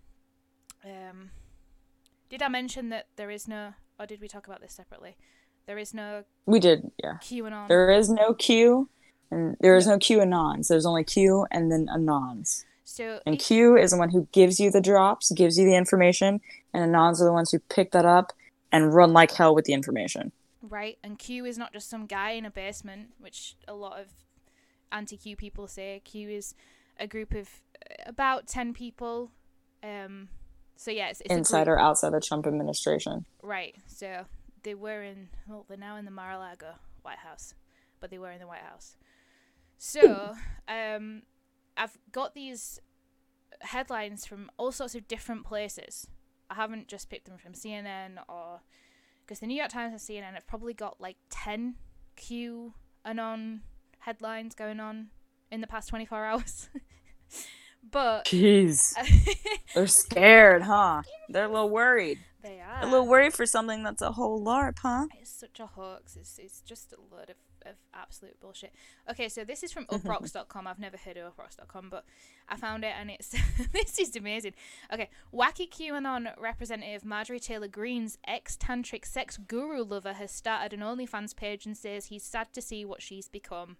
Did I mention that there is no, or did we talk about this separately? There is no... We did, yeah. QAnon. There is no Q, and there is no QAnons. There's only Q and then Anons. And Q is the one who gives you the drops, gives you the information, and Anons are the ones who pick that up and run like hell with the information. Right, and Q is not just some guy in a basement, which a lot of anti-Q people say. Q is a group of about 10 people. So yeah, it's inside or outside the Trump administration. Right, so... They're now in the Mar-a-Lago White House, but they were in the White House. So, I've got these headlines from all sorts of different places. I haven't just picked them from CNN because the New York Times and CNN have probably got like 10 QAnon headlines going on in the past 24 hours. But jeez, they're scared, huh? They're a little worried. They are. A little worried for something that's a whole LARP, huh? It's such a hoax. It's just a load of absolute bullshit. Okay, so this is from uprocks.com. I've never heard of uprocks.com, but I found it and it's this is amazing. Okay, wacky QAnon representative Marjorie Taylor Greene's ex-tantric sex guru lover has started an OnlyFans page and says he's sad to see what she's become.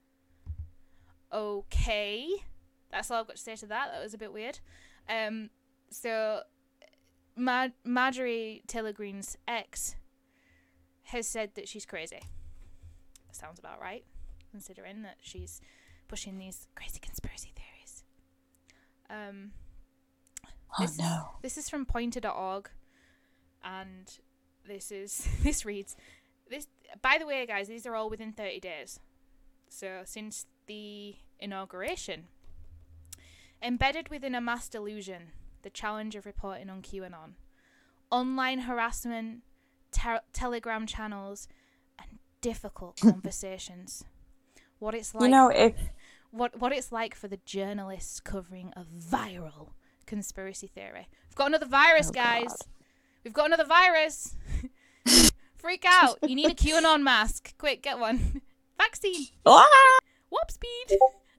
Okay. That's all I've got to say to that. That was a bit weird. So Marjorie Taylor Greene's ex has said that she's crazy. Sounds about right, considering that she's pushing these crazy conspiracy theories. This is from pointer.org, and this reads, by the way, guys, these are all within 30 days. So since the inauguration. Embedded within a mass delusion, the challenge of reporting on QAnon, online harassment, Telegram channels, and difficult conversations. What it's like, what it's like for the journalists covering a viral conspiracy theory. We've got another virus, guys. God. We've got another virus. Freak out! You need a QAnon mask. Quick, get one. Vaccine. Warp speed.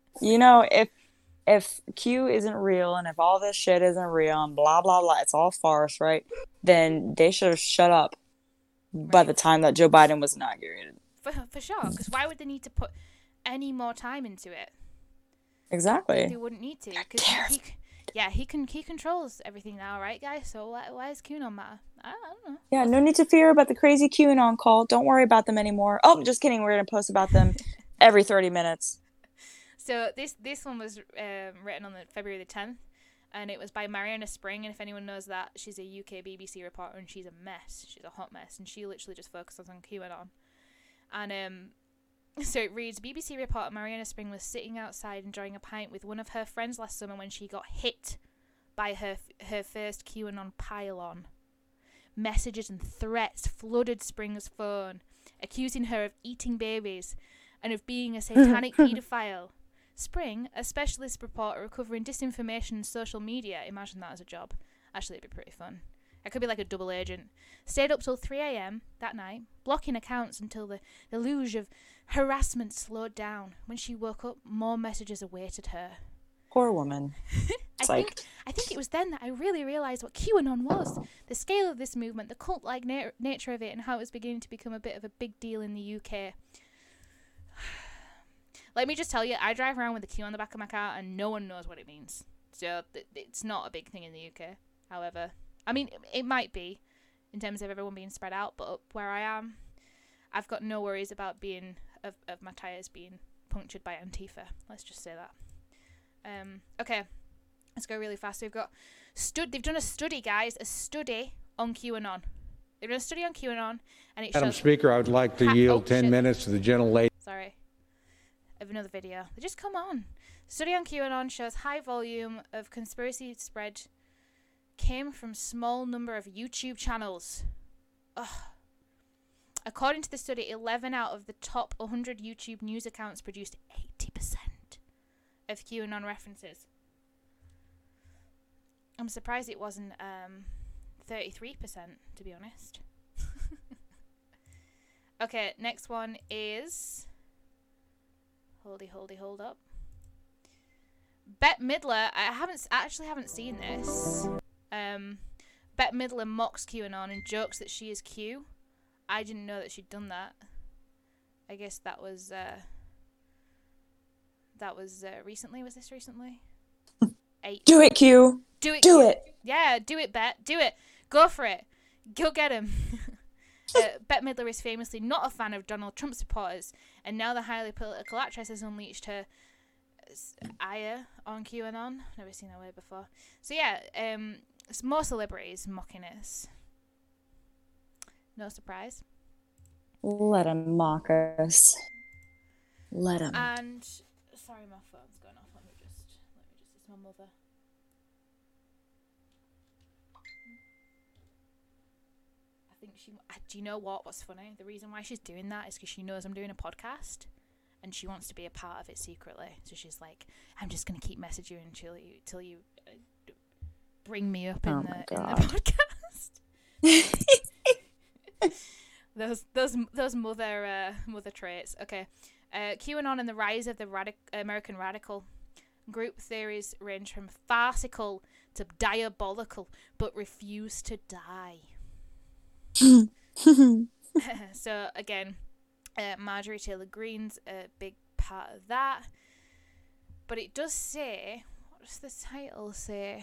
If Q isn't real and if all this shit isn't real and blah, blah, blah, it's all farce, right? Then they should have shut up by the time that Joe Biden was inaugurated. For sure, because why would they need to put any more time into it? Exactly. They wouldn't need to. Because he controls everything now, right, guys? So why does QAnon matter? I don't know. Yeah, no need to fear about the crazy QAnon call. Don't worry about them anymore. Oh, just kidding. We're going to post about them every 30 minutes. So this one was written on February the 10th, and it was by Mariana Spring, and if anyone knows that, she's a UK BBC reporter, and she's a mess. She's a hot mess, and she literally just focuses on QAnon. And so it reads, BBC reporter Mariana Spring was sitting outside enjoying a pint with one of her friends last summer when she got hit by her first QAnon pile-on. Messages and threats flooded Spring's phone, accusing her of eating babies and of being a satanic paedophile. Spring, a specialist reporter covering disinformation and social media, imagine that as a job. Actually, it'd be pretty fun. I could be like a double agent. Stayed up till 3 a.m. that night, blocking accounts until the deluge of harassment slowed down. When she woke up, more messages awaited her. Poor woman. I think it was then that I really realised what QAnon was. The scale of this movement, the cult-like nature of it, and how it was beginning to become a bit of a big deal in the UK. Let me just tell you, I drive around with a Q on the back of my car and no one knows what it means. So it's not a big thing in the UK. However, I mean, it might be in terms of everyone being spread out, but up where I am, I've got no worries about of my tyres being punctured by Antifa. Let's just say that. Okay, let's go really fast. We've got they've done a study, guys, on QAnon. They've done a study on QAnon, and it Madam Speaker, I would like to yield 10 minutes to the gentlelady. Sorry. Of another video. Just come on. Study on QAnon shows high volume of conspiracy spread came from small number of YouTube channels. Ugh. According to the study, 11 out of the top 100 YouTube news accounts produced 80% of QAnon references. I'm surprised it wasn't 33%, to be honest. Okay, next one is... Hold up. Bette Midler, I haven't seen this. Bette Midler mocks QAnon and jokes that she is Q. I didn't know that she'd done that. I guess that was recently. Was this recently? Do it, Q. Do it. Do Q. it. Yeah, do it, Bet. Do it. Go for it. Go get him. Bette Midler is famously not a fan of Donald Trump supporters, and now the highly political actress has unleashed her ire on QAnon. Never seen that word before. So yeah, it's more celebrities mocking us. No surprise. Let him mock us. Let him. And sorry, my phone's going off. Let me just. It's my mother. I think she. Do you know what's funny? The reason why she's doing that is because she knows I'm doing a podcast, and she wants to be a part of it secretly. So she's like, I'm just going to keep messaging you till you bring me up in the podcast. those mother traits. Okay. QAnon and the rise of the American radical. Group theories range from farcical to diabolical, but refuse to die. So again, Marjorie Taylor Greene's a big part of that. But it does say, what does the title say?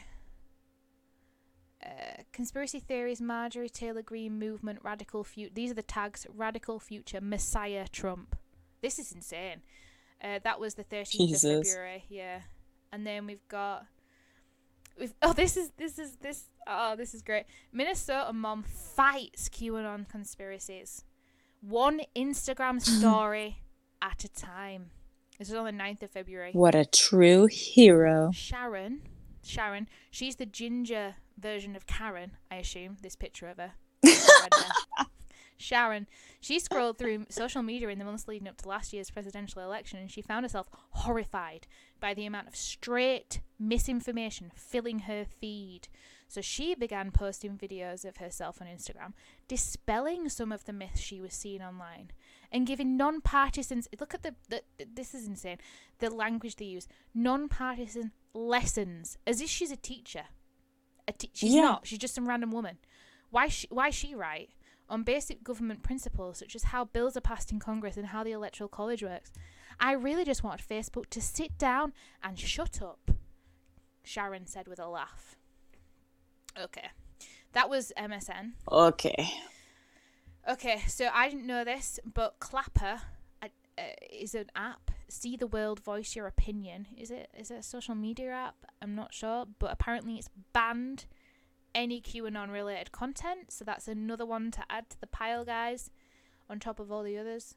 Conspiracy theories, Marjorie Taylor Greene movement, radical future. These are the tags: radical future, Messiah Trump. This is insane. That was the 13th of February. Yeah, and then we've got. This is great. Minnesota mom fights QAnon conspiracies. One Instagram story at a time. This is on the 9th of February. What a true hero. Sharon, she's the ginger version of Karen, I assume, this picture of her. Sharon, she scrolled through social media in the months leading up to last year's presidential election, and she found herself horrified by the amount of straight misinformation filling her feed. So she began posting videos of herself on Instagram, dispelling some of the myths she was seeing online, and giving non-partisan, look at this is insane, the language they use, non-partisan lessons, as if she's a teacher. She's not, she's just some random woman. Why she right? On basic government principles, such as how bills are passed in Congress and how the Electoral College works. I really just wanted Facebook to sit down and shut up, Sharon said with a laugh. Okay. That was MSN. Okay, so I didn't know this, but Clapper is an app. See the world, voice your opinion. Is it a social media app? I'm not sure, but apparently it's banned any QAnon related content, so that's another one to add to the pile, guys, on top of all the others.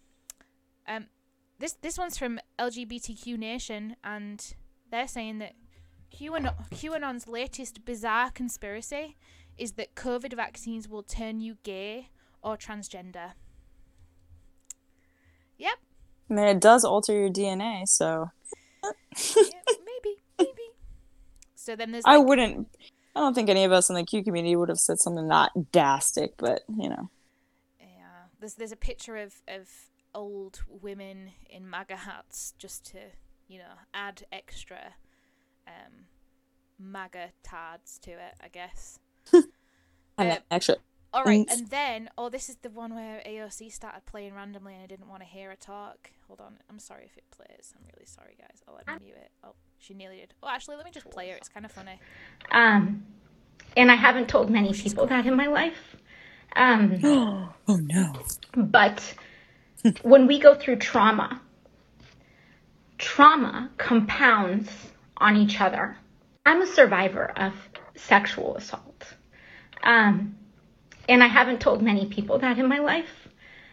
This one's from LGBTQ Nation, and they're saying that QAnon's latest bizarre conspiracy is that COVID vaccines will turn you gay or transgender. Yep. I mean, it does alter your DNA, so. Yeah, maybe. So then there's. I don't think any of us in the Q community would have said something not dastic, but you know. Yeah, there's a picture of old women in MAGA hats just to add extra MAGA tards to it, I guess. And extra. All right, and then this is the one where AOC started playing randomly and I didn't want to hear her talk. Hold on, I'm sorry if it plays. I'm really sorry, guys. I'll let me mute it. Oh, she nearly did. Oh, actually, let me just play her. It's kind of funny. And I haven't told many people that in my life. Oh no. But when we go through trauma compounds on each other. I'm a survivor of sexual assault. And I haven't told many people that in my life.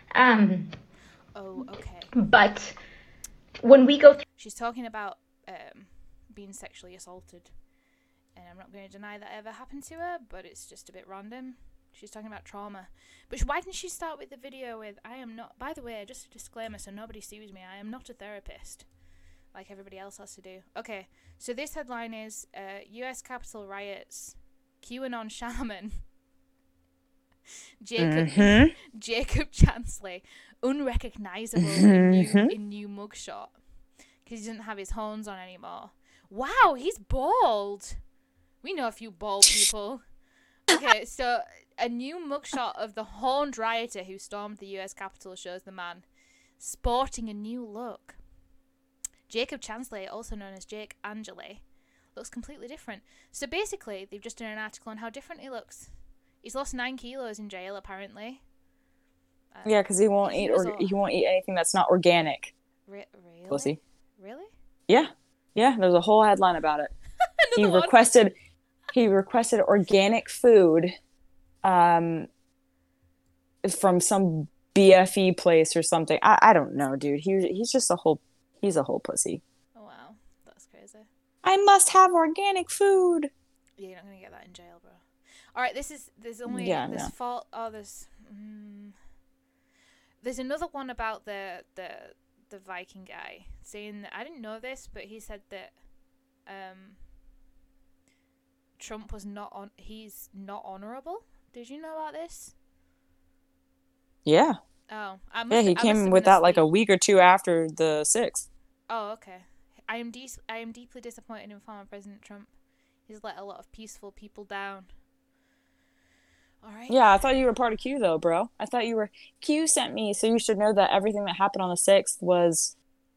Oh, okay. But when we go through... She's talking about being sexually assaulted. And I'm not going to deny that ever happened to her, but it's just a bit random. She's talking about trauma. But why didn't she start with the video with, I am not... By the way, just a disclaimer so nobody sues me, I am not a therapist. Like everybody else has to do. Okay, so this headline is, U.S. Capitol riots, QAnon shaman... Jacob Chansley, unrecognizable in new mugshot because he doesn't have his horns on anymore. Wow, he's bald. We know a few bald people. Okay, so a new mugshot of the horned rioter who stormed the US Capitol shows the man sporting a new look. Jacob Chansley, also known as Jake Angeli, looks completely different. So basically, they've just done an article on how different he looks. He's lost 9 kilos in jail, apparently. Yeah, because he won't eat anything that's not organic. Really? Pussy. Really? Yeah. There's a whole headline about it. He requested organic food, from some BFE place or something. I don't know, dude. He's a whole pussy. Oh wow, that's crazy. I must have organic food. Yeah, you're not gonna get that in jail, bro. All right, there's another one about the the Viking guy saying that, I didn't know this, but he said that Trump was he's not honorable. Did you know about this? Yeah. Oh, He came with that like a week or two after the 6th. Oh, okay. I am deeply disappointed in former President Trump. He's let a lot of peaceful people down. All right. Yeah, I thought you were part of Q though, bro. I thought you were. Q sent me, so you should know that everything that happened on the 6th was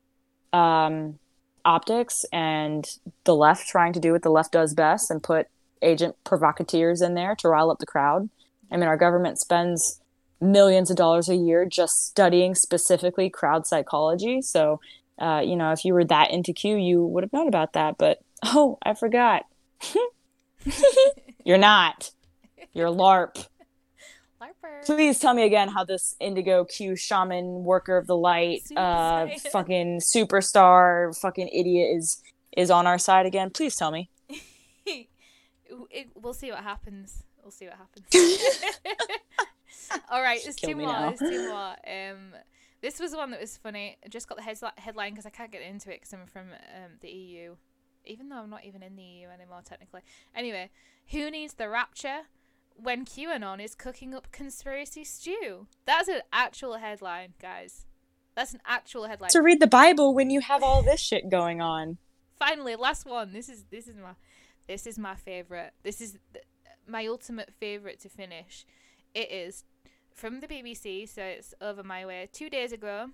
optics and the left trying to do what the left does best and put agent provocateurs in there to rile up the crowd. I mean, our government spends millions of dollars a year just studying specifically crowd psychology. So, if you were that into Q, you would have known about that. But, oh, I forgot. You're not. You're LARP. LARPer. Please tell me again how this Indigo Q shaman worker of the light, fucking superstar, fucking idiot is on our side again. Please tell me. We'll see what happens. All right, there's two more. This was one that was funny. I just got the headline because I can't get into it because I'm from the EU, even though I'm not even in the EU anymore technically. Anyway, who needs the rapture when QAnon is cooking up conspiracy stew? That's an actual headline, guys. That's an actual headline. To read the Bible when you have all this shit going on. Finally, last one. This is my favorite. This is my ultimate favorite to finish. It is from the BBC, so it's over my way. 2 days ago,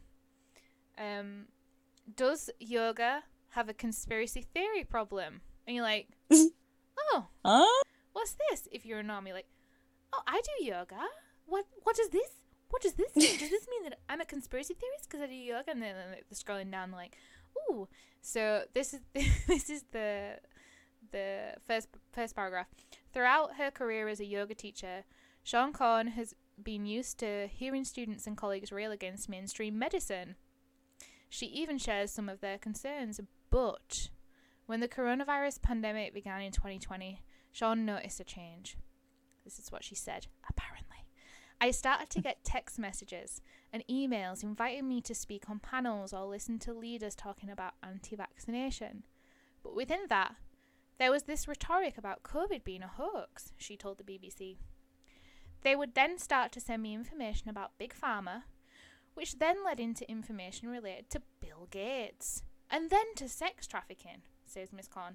does yoga have a conspiracy theory problem? And you're like, oh, what's this? If you're a normie, like, oh, I do yoga. What does this? What does this mean? Does this mean that I'm a conspiracy theorist because I do yoga? And then they're scrolling down, like, ooh. So this is the first paragraph. Throughout her career as a yoga teacher, Sean Corn has been used to hearing students and colleagues rail against mainstream medicine. She even shares some of their concerns. But when the coronavirus pandemic began in 2020, Sean noticed a change. This is what she said, apparently. I started to get text messages and emails inviting me to speak on panels or listen to leaders talking about anti-vaccination. But within that, there was this rhetoric about COVID being a hoax, she told the BBC. They would then start to send me information about Big Pharma, which then led into information related to Bill Gates, and then to sex trafficking, says Miss Corn.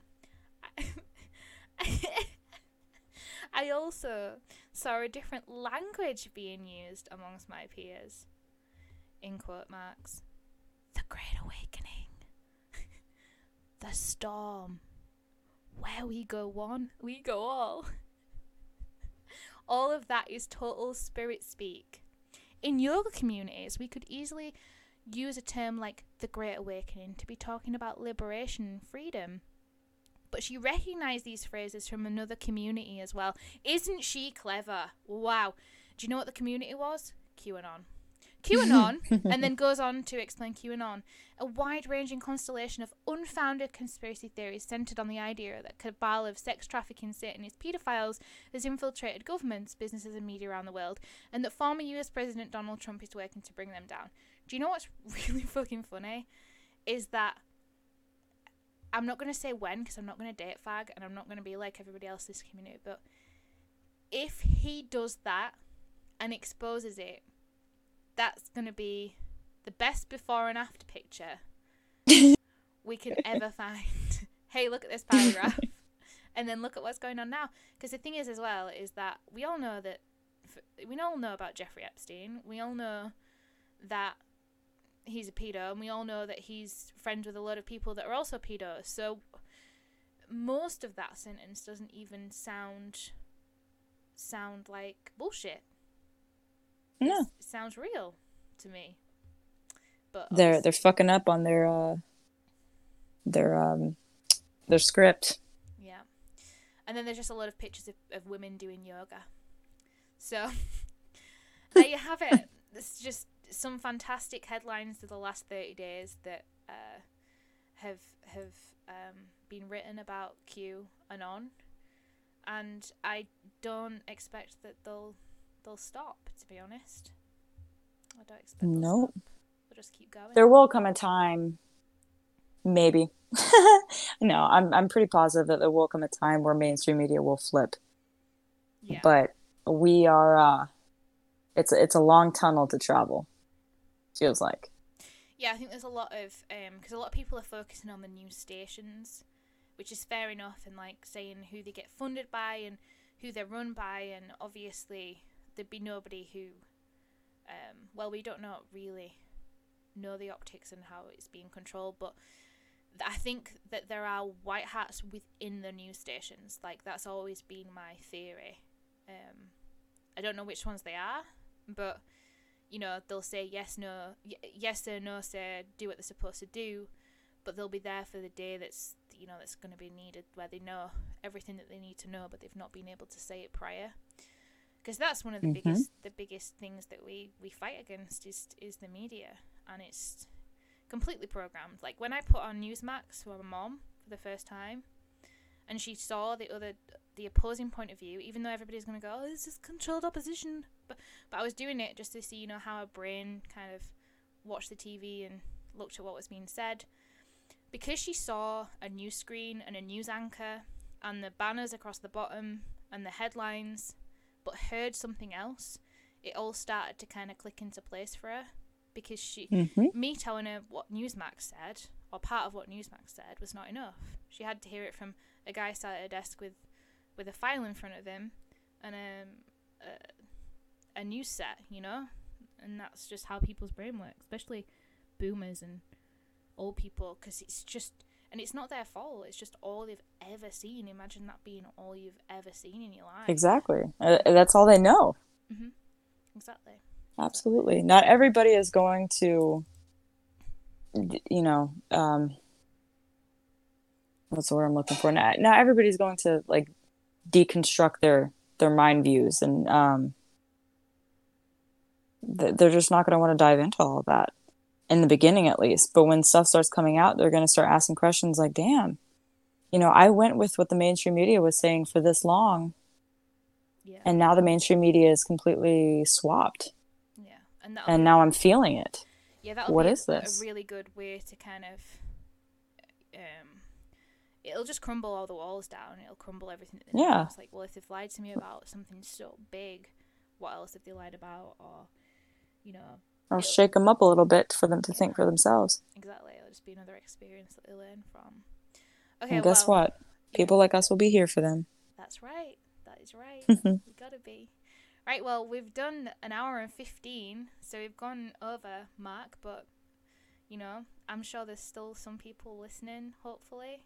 I also saw a different language being used amongst my peers. In quote marks. The Great Awakening. The storm. Where we go one, we go all. All of that is total spirit speak. In yoga communities, we could easily use a term like the Great Awakening to be talking about liberation and freedom. But she recognised these phrases from another community as well. Isn't she clever? Wow. Do you know what the community was? QAnon. QAnon, and then goes on to explain QAnon, a wide-ranging constellation of unfounded conspiracy theories centred on the idea that a cabal of sex trafficking Satanist paedophiles has infiltrated governments, businesses and media around the world, and that former US President Donald Trump is working to bring them down. Do you know what's really fucking funny? Is that I'm not going to say when, because I'm not going to date fag, and I'm not going to be like everybody else in this community, but if he does that and exposes it, that's going to be the best before and after picture we could ever find. Hey, look at this paragraph. And then look at what's going on now. Because the thing is as well, is that we all know about Jeffrey Epstein. We all know that he's a pedo, and we all know that he's friends with a lot of people that are also pedos. So most of that sentence doesn't even sound like bullshit. No. It sounds real to me. But they're fucking up on their script. Yeah. And then there's just a lot of pictures of women doing yoga. So there you have it. It's just some fantastic headlines of the last 30 days that have been written about QAnon, and I don't expect that they'll stop, to be honest. I don't expect they'll stop. They'll just keep going. There will come a time, maybe. No, I'm pretty positive that there will come a time where mainstream media will flip. Yeah. But we are, it's a long tunnel to travel, feels like. Yeah, I think there's a lot of, because a lot of people are focusing on the news stations, which is fair enough, and like saying who they get funded by and who they're run by, and obviously there'd be nobody who, well, we don't really know the optics and how it's being controlled, but I think that there are white hats within the news stations. Like, that's always been my theory. I don't know which ones they are, but, you know, they'll say yes, no, yes sir, no sir, do what they're supposed to do, but they'll be there for the day that's, you know, that's going to be needed, where they know everything that they need to know, but they've not been able to say it prior. Because that's one of the biggest things that we fight against is the media, and it's completely programmed. Like, when I put on Newsmax for my mom for the first time, and she saw the opposing point of view, even though everybody's going to go, oh, this is controlled opposition, but I was doing it just to see, you know, how her brain kind of watched the TV and looked at what was being said. Because she saw a news screen and a news anchor and the banners across the bottom and the headlines, but heard something else, it all started to kind of click into place for her. Because me telling her what Newsmax said, or part of what Newsmax said, was not enough. She had to hear it from a guy sat at a desk with a file in front of him and a news set, you know? And that's just how people's brain works, especially boomers and old people, because it's just, and it's not their fault, it's just all they've ever seen. Imagine that being all you've ever seen in your life. Exactly. That's all they know. Mm-hmm. Exactly. Absolutely. Not everybody is going to, you know, what's the word I'm looking for? Not everybody's going to, like, deconstruct their mind views, and they're just not going to want to dive into all of that in the beginning, at least. But when stuff starts coming out, they're going to start asking questions like, damn, you know, I went with what the mainstream media was saying for this long, and now the mainstream media is completely swapped. And now I'm feeling it. Yeah, that'll what be is this? A really good way to kind of, it'll just crumble all the walls down. It'll crumble everything. Yeah. It's like, well, if they've lied to me about something so big, what else have they lied about? Or, you know. I'll shake them up a little bit for them to think for themselves. Exactly. It'll just be another experience that they learn from. Okay, and guess what? People like us will be here for them. That's right. That is right. We gotta be. Right, well, we've done an hour and 15, so we've gone over Mark, but, you know, I'm sure there's still some people listening, hopefully.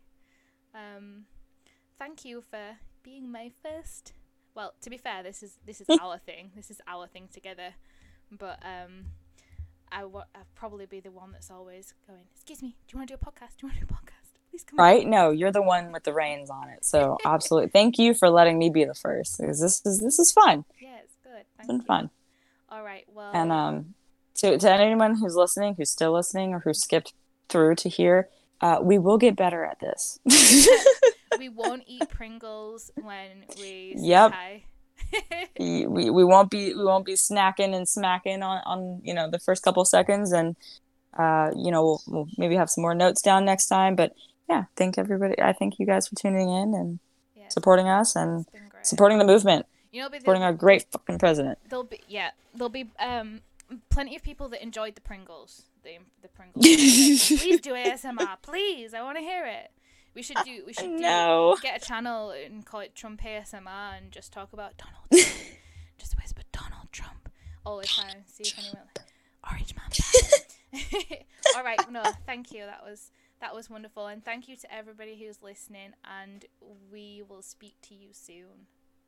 Thank you for being my first. Well, to be fair, this is our thing. This is our thing together. But I'll probably be the one that's always going, excuse me, do you want to do a podcast? Do you want to do a podcast? Please come right? On. No, you're the one with the reins on it. So absolutely. Thank you for letting me be the first, because this is fun. Yeah, it's good. It's been fun. All right. Well, and to anyone who's listening, who's still listening, or who skipped through to here, we will get better at this. We won't eat Pringles when we say yep. hi. we won't be snacking and smacking on you know, the first couple seconds, and you know, we'll maybe have some more notes down next time. But yeah, I thank you guys for tuning in and supporting us and supporting the movement. You know, supporting our great fucking president. There'll be plenty of people that enjoyed the Pringles. The Pringles. Please do ASMR, please. I want to hear it. We should get a channel and call it Trump ASMR and just talk about Donald Trump. Just whisper Donald Trump all the time. See if anyone Orange Man. All right, no, thank you. That was wonderful, and thank you to everybody who's listening, and we will speak to you soon.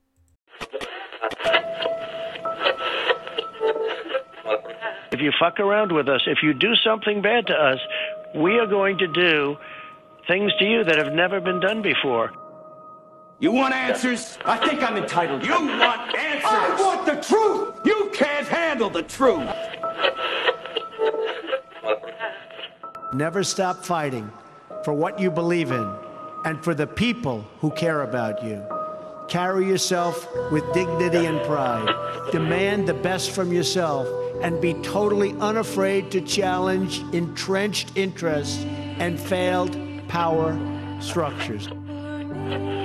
If you fuck around with us, if you do something bad to us, we are going to do things to you that have never been done before. You want answers? I think I'm entitled. You want answers? I want the truth! You can't handle the truth! Never stop fighting for what you believe in and for the people who care about you. Carry yourself with dignity and pride. Demand the best from yourself and be totally unafraid to challenge entrenched interests and failed power structures.